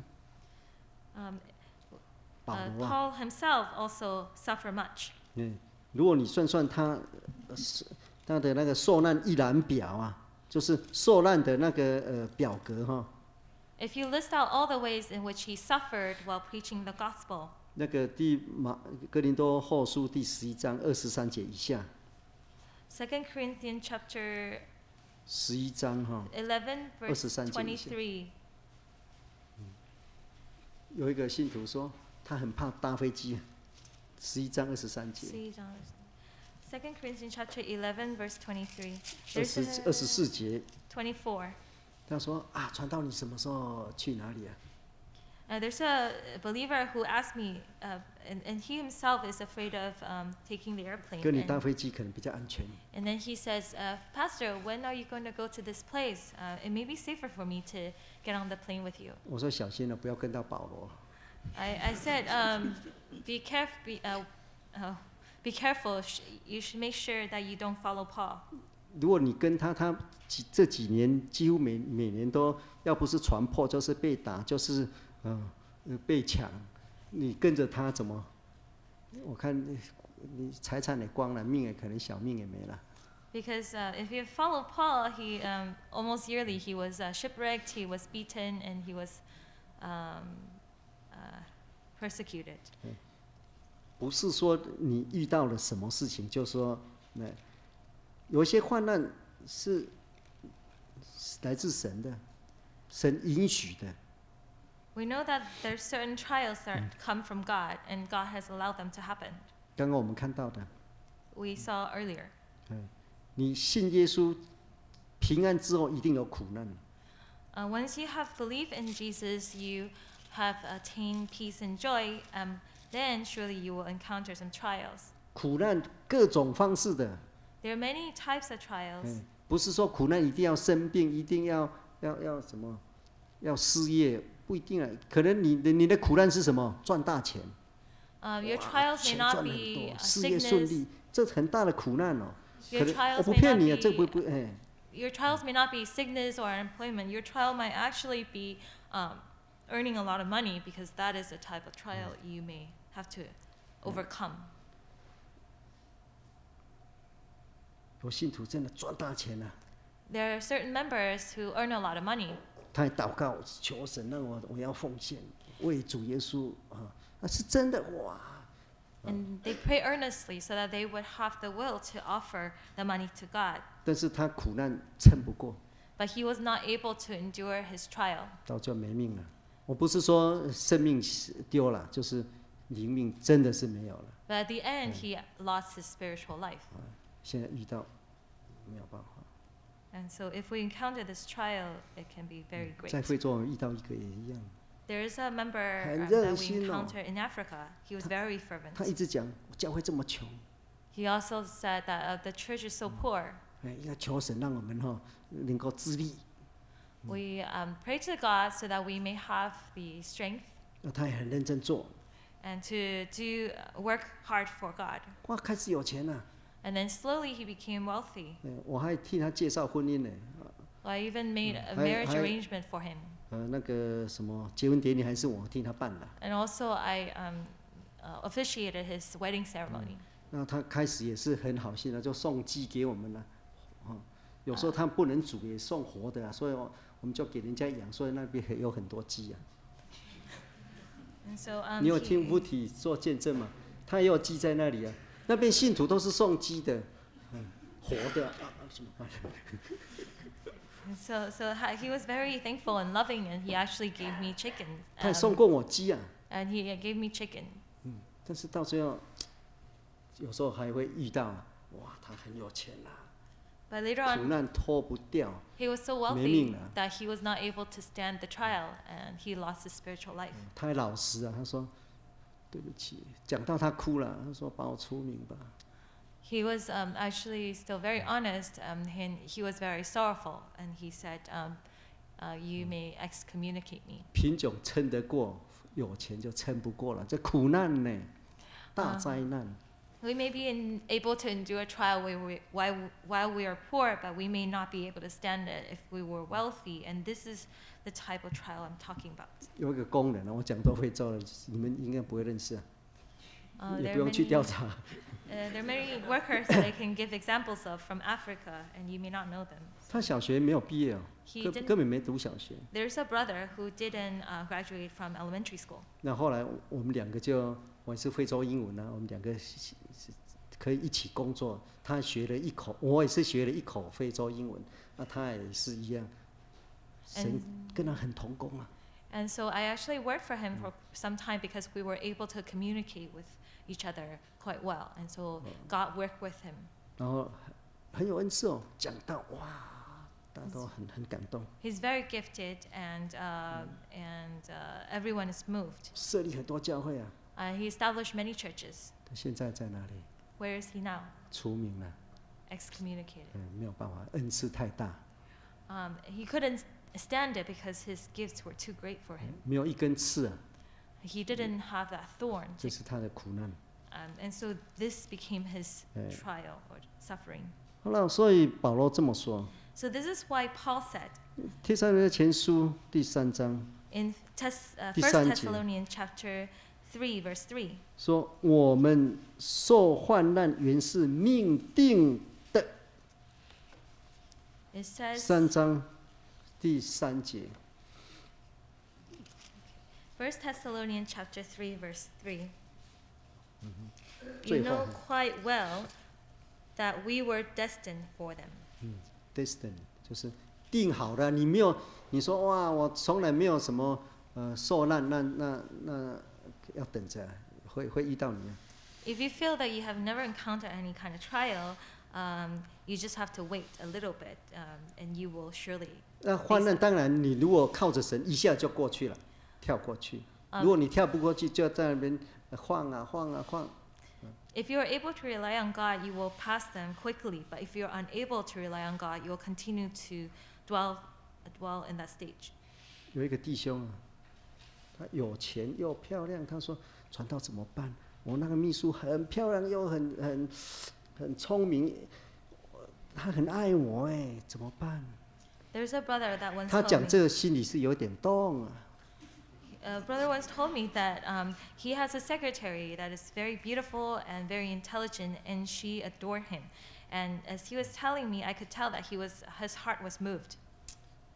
Um, 保 uh, 罗啊， Paul himself also suffered much. 嗯，如果你算算他，呃是他的那个受难一览表啊，就是受难的那个呃表格哈、 If you list out all the ways in which he suffered while preaching the gospel, 那个第马哥林多后书第十一章二十三节以下， Second Corinthians chapter 十一章哈、 eleven, verse 二十三节以下。 twenty-three. 有一个信徒说他很怕搭飞机，十一章二十三节， See, John. Second Corinthians chapter eleven, verse twenty-three. 二 There's 十二十四节， twenty-four. 他说啊，传道你什么时候去哪里啊？ Uh, there's a believer who asked me, uh, and, and he himself is afraid of um, taking the airplane. 跟你搭 And, 飞机可能比较安全。 and then he says, uh, Pastor, when are you going to go to this place? Uh, it may be safer for me to get on the plane with you. 我说小心了，不要跟到保罗。 I, I said, um, be, caref- be, uh, uh, be careful. Sh- you should make sure that you don't follow Paul. 如果你跟他，他几这几年几乎每每年都要不是船破，就是被打，就是嗯、呃、被抢，你跟着他怎么？我看你你财产也光了，命也可能小命也没了。 Because uh, if you follow Paul, he um, almost yearly he was uh, shipwrecked, he was beaten, and he was um, uh, persecuted. 不是说你遇到了什么事情，就说那有一些患难是来自神的，神允许的。 We know that there's certain trials that come from God, and God has allowed them to happen. 刚刚我们看到的， We saw earlier. 你信耶稣，平安之后一定有苦难。 Uh, once you have believed in Jesus, you have attained peace and joy. Um, then surely you will encounter some trials. 苦难各种方式的， There are many types of trials. 嗯，不是说苦难一定要生病，一定要要要什么，要失业，不一定啊。可能你的你的苦难是什么？赚大钱， Uh, your 哇 trials may 钱 not 赚很 be 多， uh, 事业顺 sickness. 利，这很大的苦难哦。可 Your 能 trials 我不 may 骗 not 你啊，这不 be 不哎， your trials may not be sickness or unemployment. Your trial might actually be um, earning a lot of money, because that is a type of trial you may have to overcome. 有信徒真的赚大钱了、啊， There are certain members who earn a lot of money. 他还祷告求神让我我要奉献为主耶稣啊，那是真的哇。 And they pray earnestly so that they would have the will to offer the money to God. 但是他苦难撑不过， But he was not able to endure his trial. 到最后没命了。我不是说生命丢了，就是灵命真的是没有了。 But at the end, he lost his spiritual life. 现在遇到没有办法。 And so if we encounter this trial, it can be very 在 great. 非洲遇到一个也一样， There is a member 很 um, 热 that we 心哦。 encountered in Africa. He was very 他 fervent. 一直讲教会这么穷， He also said that uh, the church is so poor. 哎，要求神让我们哈能够自立。 We um, pray to God so that we may have the strength 那他也很认真做， and to do uh, work hard for God. 哇，开始有钱了。 And then slowly he became wealthy. 哎，我还替他介绍婚姻呢。 I even made a I- marriage I- arrangement for him. 呃，那个什么结婚典礼还是我替他办的。 And also I um, uh, officiated his wedding ceremony. 那他开始也是很好心的，就送鸡给我们了。哦，有时候他不能煮，也送活的啊，所以我我们就给人家养，所以那边有很多鸡啊。 And so um, 你有 he- 听夫体做见证吗？他也有鸡在那里啊，那边信徒都是送鸡的，嗯，活的啊啊怎么办？ And so, so ha- he was very thankful and loving, and he actually gave me chicken. 他也送 Um, 过我鸡啊， and he uh, gave me chicken. 嗯，但是到最后，有时候还会遇到，哇，他很有钱啊， But later 苦 on, 难脱不掉， he was so 没 wealthy 命了。 that he was not able to stand the trial, and he lost his spiritual life. 他还老实啊，他说对不起，讲到他哭了，他说把我出名吧。 He was um, actually still very honest, um, and he was very sorrowful, and he said, um, uh, "You may excommunicate me." 贫穷撑得过，有钱就撑不过了，这苦难呢，大灾难。 We may be in, able to endure a trial while we, while, while we are poor, but we may not be able to stand it if we were wealthy. And this is the type of trial I'm talking about. 有一个工人啊，我讲都会做了，你们应该不会认识啊， Uh, 也 there, 不 are 用去 many, 调查。 uh, there are many workers that I can give examples of from Africa, and you may not know them. 他小学没有毕业哦， He 根 didn't. 根本没读小学。 There's a brother who didn't uh, graduate from elementary school. 那后来我们两个就，我也是非洲英文啊，我们两个是是是可以一起工作。他学了一口，我也是学了一口非洲英文，那他也是一样，神跟他很同工啊。 And so I actually worked for him for some time because we were able to communicate with each other quite well. And so God worked with him. 然后很有恩赐哦，讲到哇，大家都很很感动， He's very gifted, and uh, and uh, everyone is moved. 设立很多教会啊。 Uh, he established many churches. 他现在在哪里？ Where is he now? 出名了， Excommunicated. 嗯，没有办法，恩赐太大， Um, he couldn't stand it because his gifts were too great for him. 没有一根刺啊， He didn't have that thorn. 这是他的苦难。 Um, and so this became his Eh. trial or suffering. 好了，所以保罗这么说， So this is why Paul said 《帖撒罗尼迦前书》第三章 in Tes- uh, 第 First 三节。 Thessalonians chapter three, verse three. 说：“我们受患难原是命定的。” It says 三章第三节， First Thessalonians chapter three, verse three. You 最后 know quite well that we were destined for them. destined 就是定好的。你没有，你说哇，我从来没有什么呃受难，那那那要等着，会会遇到你啊。 If you feel that you have never encountered any kind of trial, um, you just have to wait a little bit, um, and you will surely. 那患难当然，你如果靠着神，一下就过去了，跳过去。如果你跳不过去，就在那边晃啊晃啊晃。 If you are able to rely on God, you will pass them quickly. But if you are unable to rely on God, you will continue to dwell dwell in that stage. 有一个弟兄啊，他有钱又漂亮，他说传道怎么办？我那个秘书很漂亮又很很很聪明，他很爱我哎，怎么办？ There's a brother that once 他 told 讲 me. 这个心里是有点动啊。 A brother once told me that um, he has a secretary that is very beautiful and very intelligent, and she adored him. And as he was telling me, I could tell that he was his heart was moved.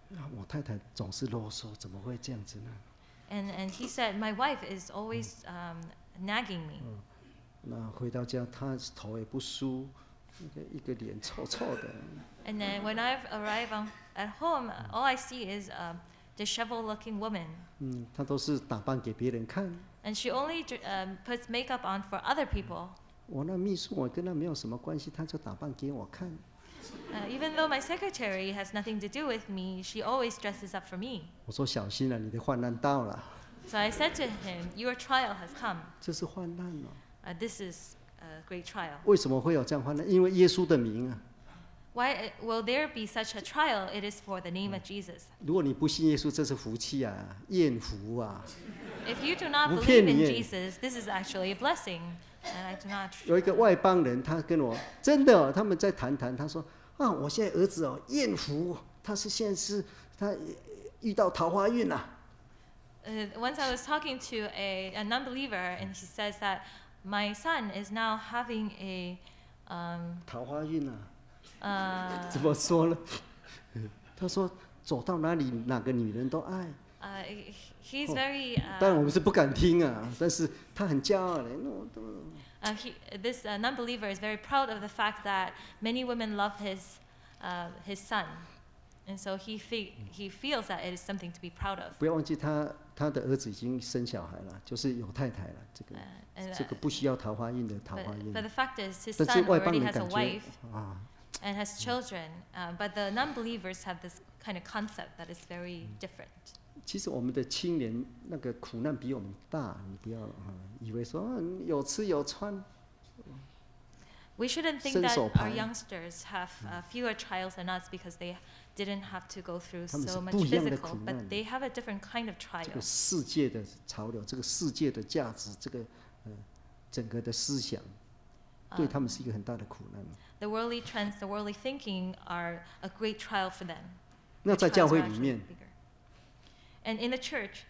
啊我太太总是啰嗦，怎么会这样子呢？ And, and he said, my wife is always um, nagging me. 那回到家，她头也不梳，一个一个脸臭臭的。 And then when I arrive on, at home, all I see is a disheveled-looking woman. 嗯，她都是打扮给别人看。 And she only um, puts makeup on for other people. 我那秘书，我跟她没有什么关系，她就打扮给我看。 Uh, even though my secretary has nothing to do with me, she always dresses up for me. 我说小心了，你的患难到了。 So I said to him, your trial has come. 这是患难哦。 Uh, this is a great trial. 为什么会有这样患难？因为耶稣的名啊。 Why uh, will there be such a trial? It is for the name of Jesus. 如果你不信耶稣，这是福气啊，艳福啊。 If you do not 不 believe 骗 in 你耶。 Jesus, this is actually a blessing. And I do not. 有一个外邦人，他跟我真的、哦，他们在谈谈，他说啊，我现在儿子哦艳福，他是现在是他遇到桃花运啊。 Uh, once I was talking to a, a non-believer, and he says that my son is now having a, um, 桃花运啊， uh, 怎么说呢？他说走到哪里哪个女人都爱， uh, he's very. 当然我 Uh, 们是不敢听啊，但是他很骄傲的。那我都 uh, he, this uh, non-believer is very proud of the fact that many women love his, uh, his son, and so he fe- he feels that it is something to be proud of. 不要忘记他他的儿子已经生小孩了，就是有太太了，这个 Uh, and, 这 uh, 个不需要桃花运的桃 but, 花运 but。the fact is, his 但是 son 外邦 already 人 has a 感觉 wife 啊， and has children, uh, but the non-believers have this kind of concept that is very different. 其实我们的青年那个苦难比我们大，你不要啊，以为说、啊、有吃有穿。 We shouldn't think 伸 that 手 our 牌。 youngsters have uh, fewer trials than us because they didn't have to go through 他们是 so much 不一样的 physical, 苦难。 but they have a different kind of 这个 trial. 世界的潮流，这个世界的价值，这个呃整个的思想，对他们是一个很大的苦难。 The worldly trends, the worldly thinking are a great trial for them. 那 The 在教 trials 会 are 里 actually 面， bigger. And in the church,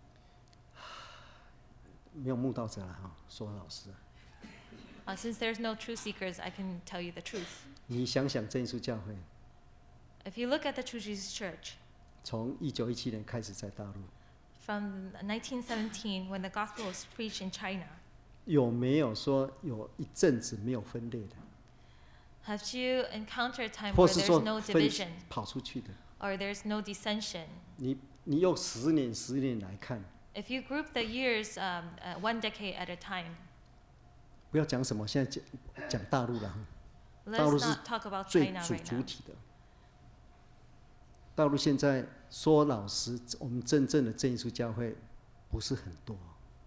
没有慕道者了哈，说老实， uh, since there's no truth seekers, I can tell you the truth. 你想想真耶稣教会， If you look at the True Jesus Church, 从一九一七年开始在大陆， from nineteen seventeen, when the gospel was preached in China, 有没有说有一阵子没有分裂的， have you encountered a time 或 where 是 there's 说 no 分 division 跑出去的？ or there's no dissension? 你你用十年十年来看， If you group the years um, uh, one decade at a time, 不要讲什么，现在讲讲大陆了， let's 大陆是 not talk about 最 China 主 right 主 now. 体的。大陆现在说老实，我们真正的真耶稣教会不是很多。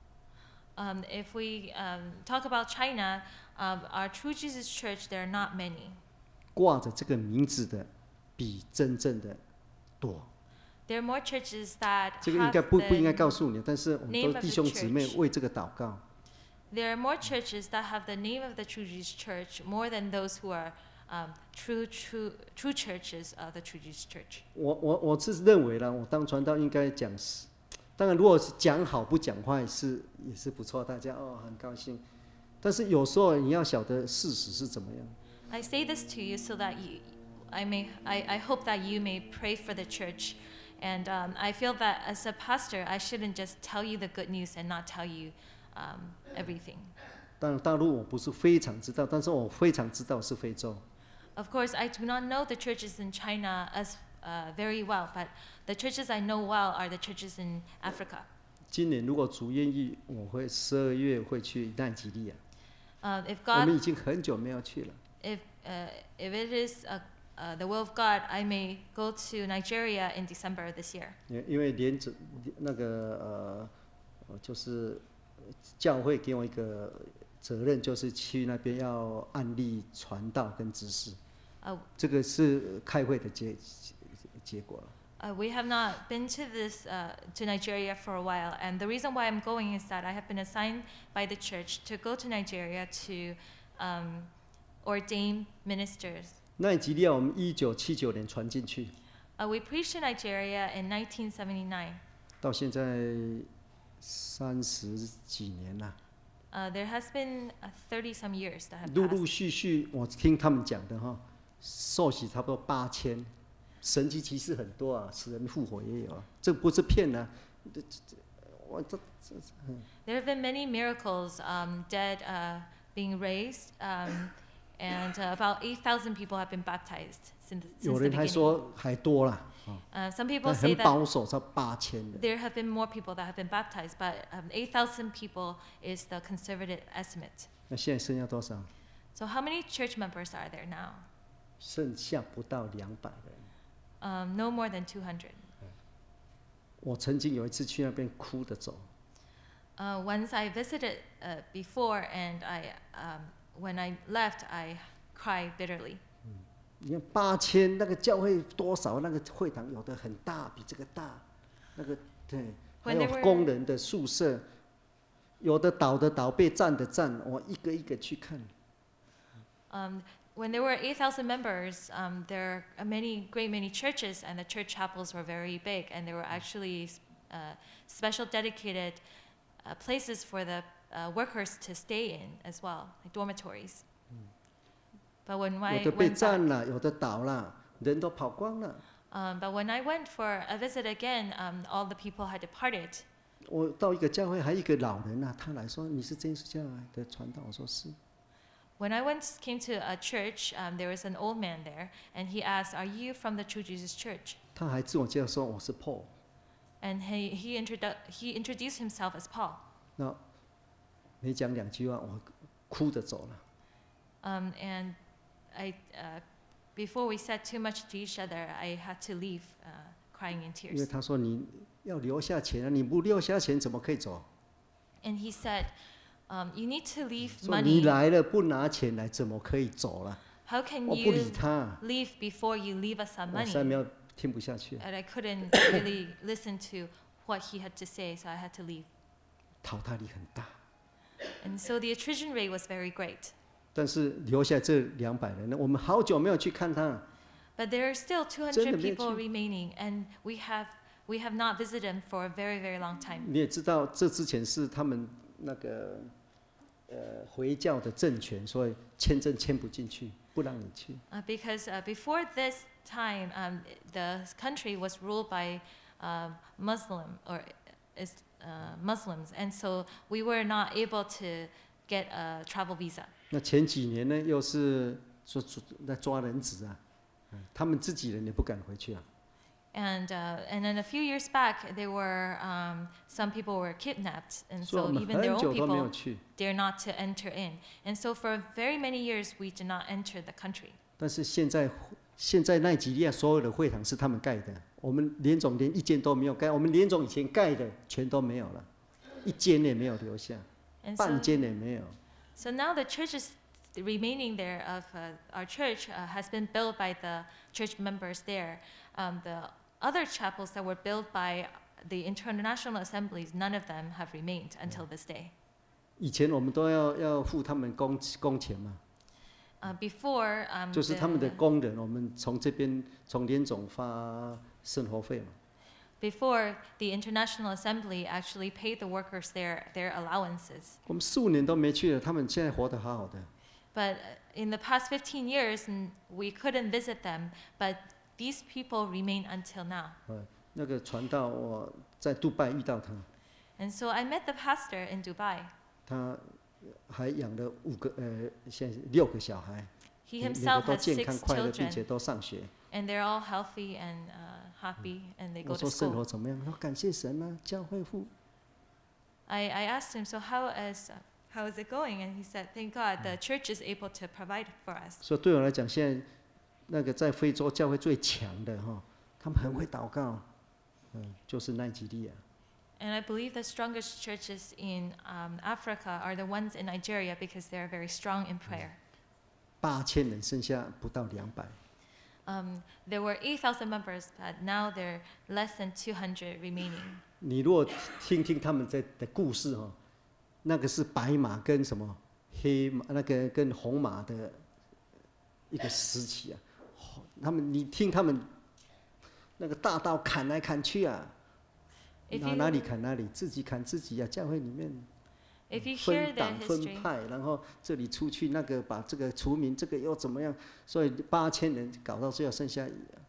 Um, if we um, talk about China, um, our True Jesus Church, there are not many. 挂着这个名字的比真正的多。 There are more churches that 这个应 have 该不不应该 the, 告诉你，但是我们 name 都 of 弟 the 兄姊妹 church. 为这个祷告。 there are more churches that have the name of the True Jesus Church more than those who are um, true, true, true churches of the True Jesus Church. 我我我是认为啦，我当传道应该讲是，当然如果是讲好不讲坏是也是不错，大家哦很高兴。但是有时候你要晓得事实是怎么样。 I say this to you so that you, I may, I, I hope that you may pray for the church. And um, I feel that as a pastor, I shouldn't just tell you the good news and not tell you um, everything. 当然大陆我不是非常知道，但是我非常知道是非洲。 Of course, I do not know the churches in China as uh, very well, but the churches I know well are the churches in Africa. 今年如果主愿意，我会十二月会去奈及利亚。 Uh, if 我们 God, 已经很久没有去了。 if uh, if it is uh, uh, the will of God, I may go to Nigeria in December this year. 因因为连着那个呃，呃就是教会给我一个责任，就是去那边要按例传道跟指示。 Uh, 这个是开会的结结果了。 Uh, we have not been to this uh, to Nigeria for a while, and the reason why I'm going is that I have been assigned by the church to go to Nigeria to um, ordain ministers. 奈及利亚我们一九七九年传进去， Uh, we preached in Nigeria in nineteen seventy-nine. 到现在三十几年了。 Uh, there has been uh, thirty some years that have 陆陆 passed. 续续，我听他们讲的哈，受洗差不多八千。 神迹奇事很多啊，死人复活也有啊，这不是骗啊。我这这 There have been many miracles, um, dead uh, being raised, um, and uh, about eight thousand people have been baptized since, 有 since the 人还 beginning. 说还多啦， Uh, some 但 people 很 say that 保守，才八千的。 there have been more people that have been baptized, but um, eight thousand people is the conservative estimate. 那现在剩下多少？ So how many church members are there now? 剩下不到两百人。 Um, no more than two hundred. 我曾经有一次去那边哭着走， Uh, once I visited uh, before, and I, um, when I left, I cried bitterly. 你看八千那个教会多少？那个会堂有的很大，比这个大，那个对，还 When 有 there were- 工人的宿舍，有的倒的倒，被占的占，我一个一个去看。 Um, when there were eight thousand members, um, there are many, great many churches, and the church chapels were very big, and there were actually uh, special dedicated uh, places for the uh, workers to stay in as well, like dormitories. But when 有 I 的被 went 占 back, 了，有的倒了，人都跑光了。 um, but when I went for a visit again, um, all the people had departed. 我到一个教会，还有一个老人啊，他来说：“你是真耶稣教会的传道？”我说：“是。” When I went came to a church, um, there was an old man there, and he asked, "Are you from the True Jesus Church?" 他还自我介绍说：“我是 Paul。” And he he, introdu- he introduced himself as Paul. 那没讲两句话，我哭着走了。 Um, and I, uh, before we said too much to each other, I had to leave, uh, crying in 因为 tears. 他说你要留下钱啊，你不留下钱怎么可以走？ And he said, um, "You need to leave 说你 money. 来了不拿钱来，怎么可以走了？ How can 我不理 you 他， leave before you leave us some 我三 money?" 秒听不下去， And I couldn't really listen to what he had to say, so I had to leave. 淘汰率很大。 And so the attrition rate was very great. 但是留下这两百人呢，我们好久没有去看他。 But there are still two 真的 hundred 没有 people 去。 remaining, and we have we have not visited them for a very, very long time. 你也知道，这之前是他们那个呃回教的政权，所以签证签不进去，不让你去。 Uh, because uh, before this time, um, the country was ruled by uh, Muslim or is uh, Muslims, and so we were not able to get a travel visa. 那前几年呢，又是说在抓人质啊，嗯他们自己人也不敢回去啊。 And uh, and then a few years back, there were um, some people were kidnapped, and 所以我 so 们 even their 很 own 久都没有 people 去。 dare not to enter in. And so for very many years, we did not enter the country. 但是现在，现在奈及利亚所有的会堂是他们盖的，我们联总连一间都没有盖，我们联总以前盖的全都没有了，一间也没有留下， And 半 so, 间也没有。 so now the churches remaining there of uh, our church uh, has been built by the church members there. Um, the other chapels that were built by the international assemblies, none of them have remained until this day. 以前我们都要要付他们工工钱嘛， Uh, before, um, 就是他们的 the, 工人，我们从这边从联总发生活费嘛。 before the international assembly actually paid the workers their, their allowances. 我们四五年都没去了，他们现在活得好好的。 But uh, in the past fifteen years, n- we couldn't visit them, but these people remain until now. 呃，那个传道我在杜拜遇到他， And so I met the pastor in Dubai. 他还养了五个呃，现在六个小孩， He 每每 himself 个都 has 健康 six 快乐，并且 children, 都上学。 and they're all healthy and uh, happy, and they 我 go to 说生活 school. 怎么样？他说感谢神啊，教会付。 I, I asked him, so how is, uh, how is it going? And he said, thank God, the church is able to provide for us. 所以对我来讲，现在那个在非洲教会最强的哈，他们很会祷告，嗯，就是奈及利亚。 And I believe the strongest churches in um, Africa are the ones in Nigeria because they're very strong in prayer. 八千人，剩下不到两百。 Um, there were eight thousand members, but now there are less than two hundred remaining. 你如果听听他们在的故事哈，那个是白马跟什么黑马，那个跟红马的一个时期啊。他们你听他们那个大刀砍来砍去啊， If 哪 you, 哪里砍哪里，自己砍自己啊！教会里面 if you 分 hear their 党分 history, 派，然后这里出去那个把这个除名，这个又怎么样？所以八千人搞到最后剩下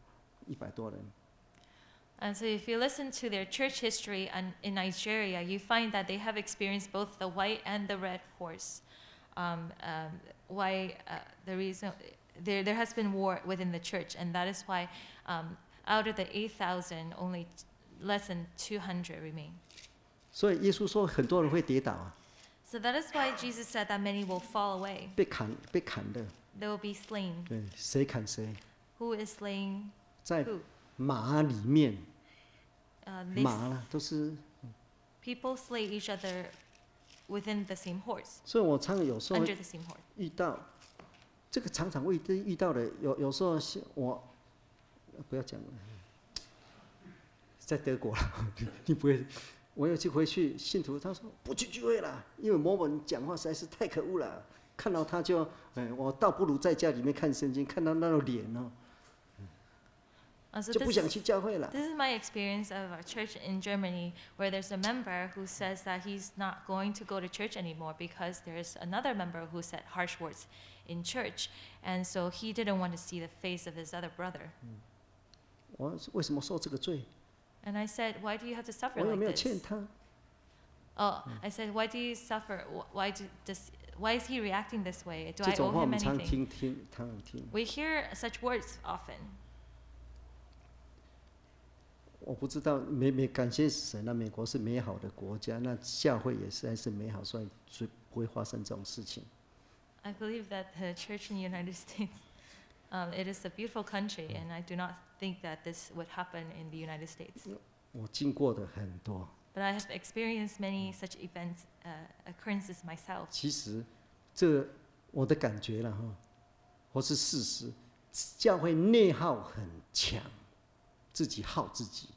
一百多人。 And so if you listen to their church history and in Nigeria, you find that they have experienced both the white and the red horse. Um, um, why uh, the reason there there has been war within the church, and that is why um, out of the eight thousand, only less than two hundred remain. 所以耶稣说很多人会跌倒啊， So that is why Jesus said that many will fall away. 被砍被砍的， They will be slain. 对，谁砍谁？ Who is slaying 在 who? 马里面， Uh, they, 马啦都是， people slay each other within the same horse, 所以我常常有时候 under the same horse. 遇到，这个常常会遇到的，有有时候是我不要讲了，在德国了，你不会，我有去回去信徒，他说不去聚会了，因为某某人讲话实在是太可恶了，看到他就，哎，我倒不如在家里面看圣经，看到那种脸哦， Uh, so 就不 this 想 is- 去教会了。 This is my experience of our church in Germany, where there's a member who says that he's not going to go to church anymore because there's another member who said harsh words in church, and so he didn't want to see the face of his other brother. 我为什么受这个罪？ And I said, why do you have to suffer 我有 like 没有欠 this? 他？ Oh, I said, why do you suffer? Wh- Why do, does, why is he reacting this way? Do 这 I 种 owe 话我 him 们常 anything? 听听，常常听。 We hear such words often. 我不知道美美感谢神啊，美国是美好的国家，那教会也实在是美好，所以所以不会发生这种事情。 I believe that the church in the United States, um, it is a beautiful country, and I do not think that this would happen in the United States. 我经过的很多， But I have experienced many such events, uh, occurrences myself. 其实这我的感觉了哈，或是事实，教会内耗很强，自己耗自己，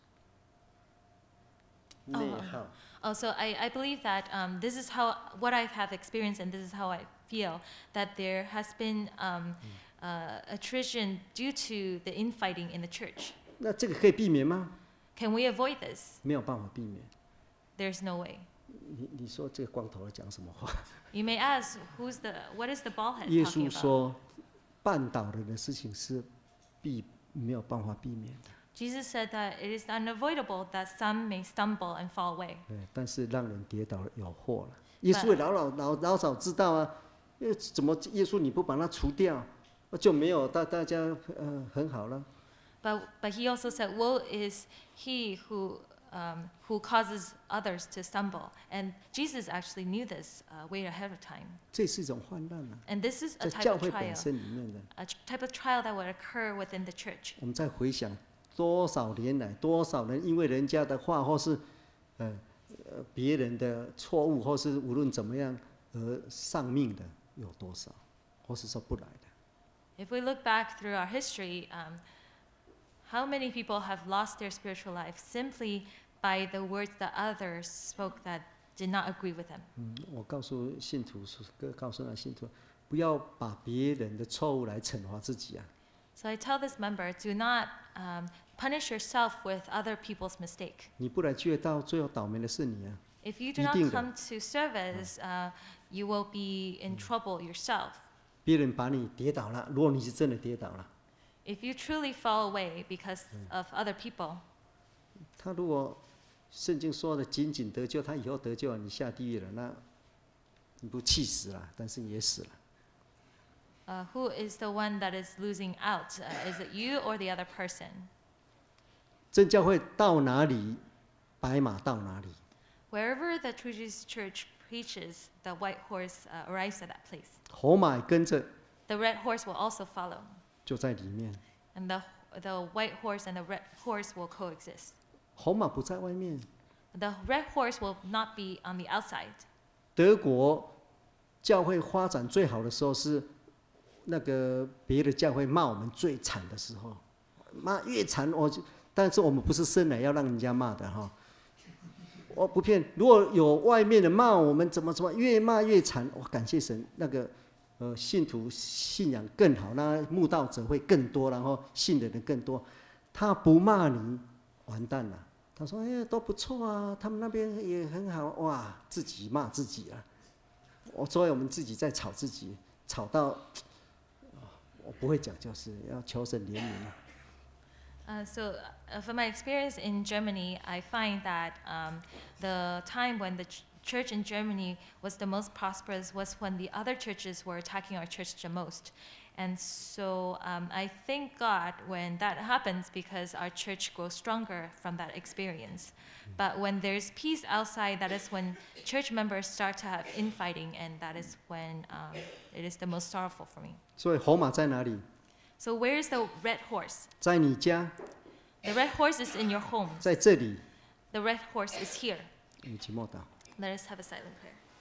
内耗。 Oh, so I, I believe that um, this is how what I have experienced, and this is how I feel that there has been um, uh, attrition due to the infighting in the church. 那这个可以避免吗？ Can we avoid this? 没有办法避免。 There's no way. 你你说这个光头讲什么话？ You may ask, who's the what is the bald head 耶 talking 稣 about? 说，绊倒人的事情是避没有办法避免的。 Jesus said that it is unavoidable that some may stumble and fall away. 对，但是让人跌倒了有祸了。耶稣也老老老老早知道啊，因为怎么耶稣你不把它除掉，就没有大大家呃很好了。 But but he also said, "Woe is he who um, who causes others to stumble." And Jesus actually knew this uh, way ahead of time. 这是一种患难啊， And this is 在 a type 教 of 会本 trial, 身里面的。 a ch- type of trial that would occur within the church. 我们再回想多少年来，多少人因为人家的话，或是呃呃别人的错误，或是无论怎么样而丧命的有多少，或是说不来的。 If we look back through our history, um, how many people have lost their spiritual life simply by the words that others spoke that did not agree with them? 嗯，我告诉信徒说，告诉那信徒，不要把别人的错误来惩罚自己啊。 So I tell this member, do not um, punish yourself with other people's mistake. 你不来聚会，到最后倒霉的是你啊！ If you do 一 not 定的。 come to service, uh, you will be in trouble yourself. 别人把你跌倒了，如果你是真的跌倒了， If you truly fall away because of other people, 他如果圣经说的仅仅得救，他以后得救了，你下地狱了，那你不气死了，但是也死了。 uh, who is the one that is losing out? Uh, is it you or the other person? 真教会到哪里，白马到哪里。 Wherever the True Jesus Church preaches, the white horse uh, arrives at that place. 红马也跟着， The red horse will also follow, 就在里面。 and the the white horse and the red horse will coexist. 红马不在外面。 The red horse will not be on the outside. 德国教会发展最好的时候是那个别的教会骂我们最惨的时候，骂越惨我就，但是我们不是生来要让人家骂的哈。我不骗，如果有外面的骂我们怎么怎么，越骂越惨，我感谢神，那个呃信徒信仰更好，那慕道者会更多，然后信的人更多。他不骂你，完蛋了。他说：“哎，都不错啊，他们那边也很好。”哇，自己骂自己啊！我所以我们自己在吵自己，吵到我不会讲，就是要求神怜悯啊。 Uh, so, uh, from my experience in Germany, I find that um, the time when the ch- church in Germany was the most prosperous was when the other churches were attacking our church the most. And so um, I thank God when that happens because our church grows stronger from that experience. But when there's peace outside, that is when church members start to have infighting, and that is when um, it is the most sorrowful for me. 所以红马在哪里？ So where's the red horse? 在你家， The red horse is in your home. 在这里。 The red horse is here. 我们寂寞祷。 Let us have a silent prayer.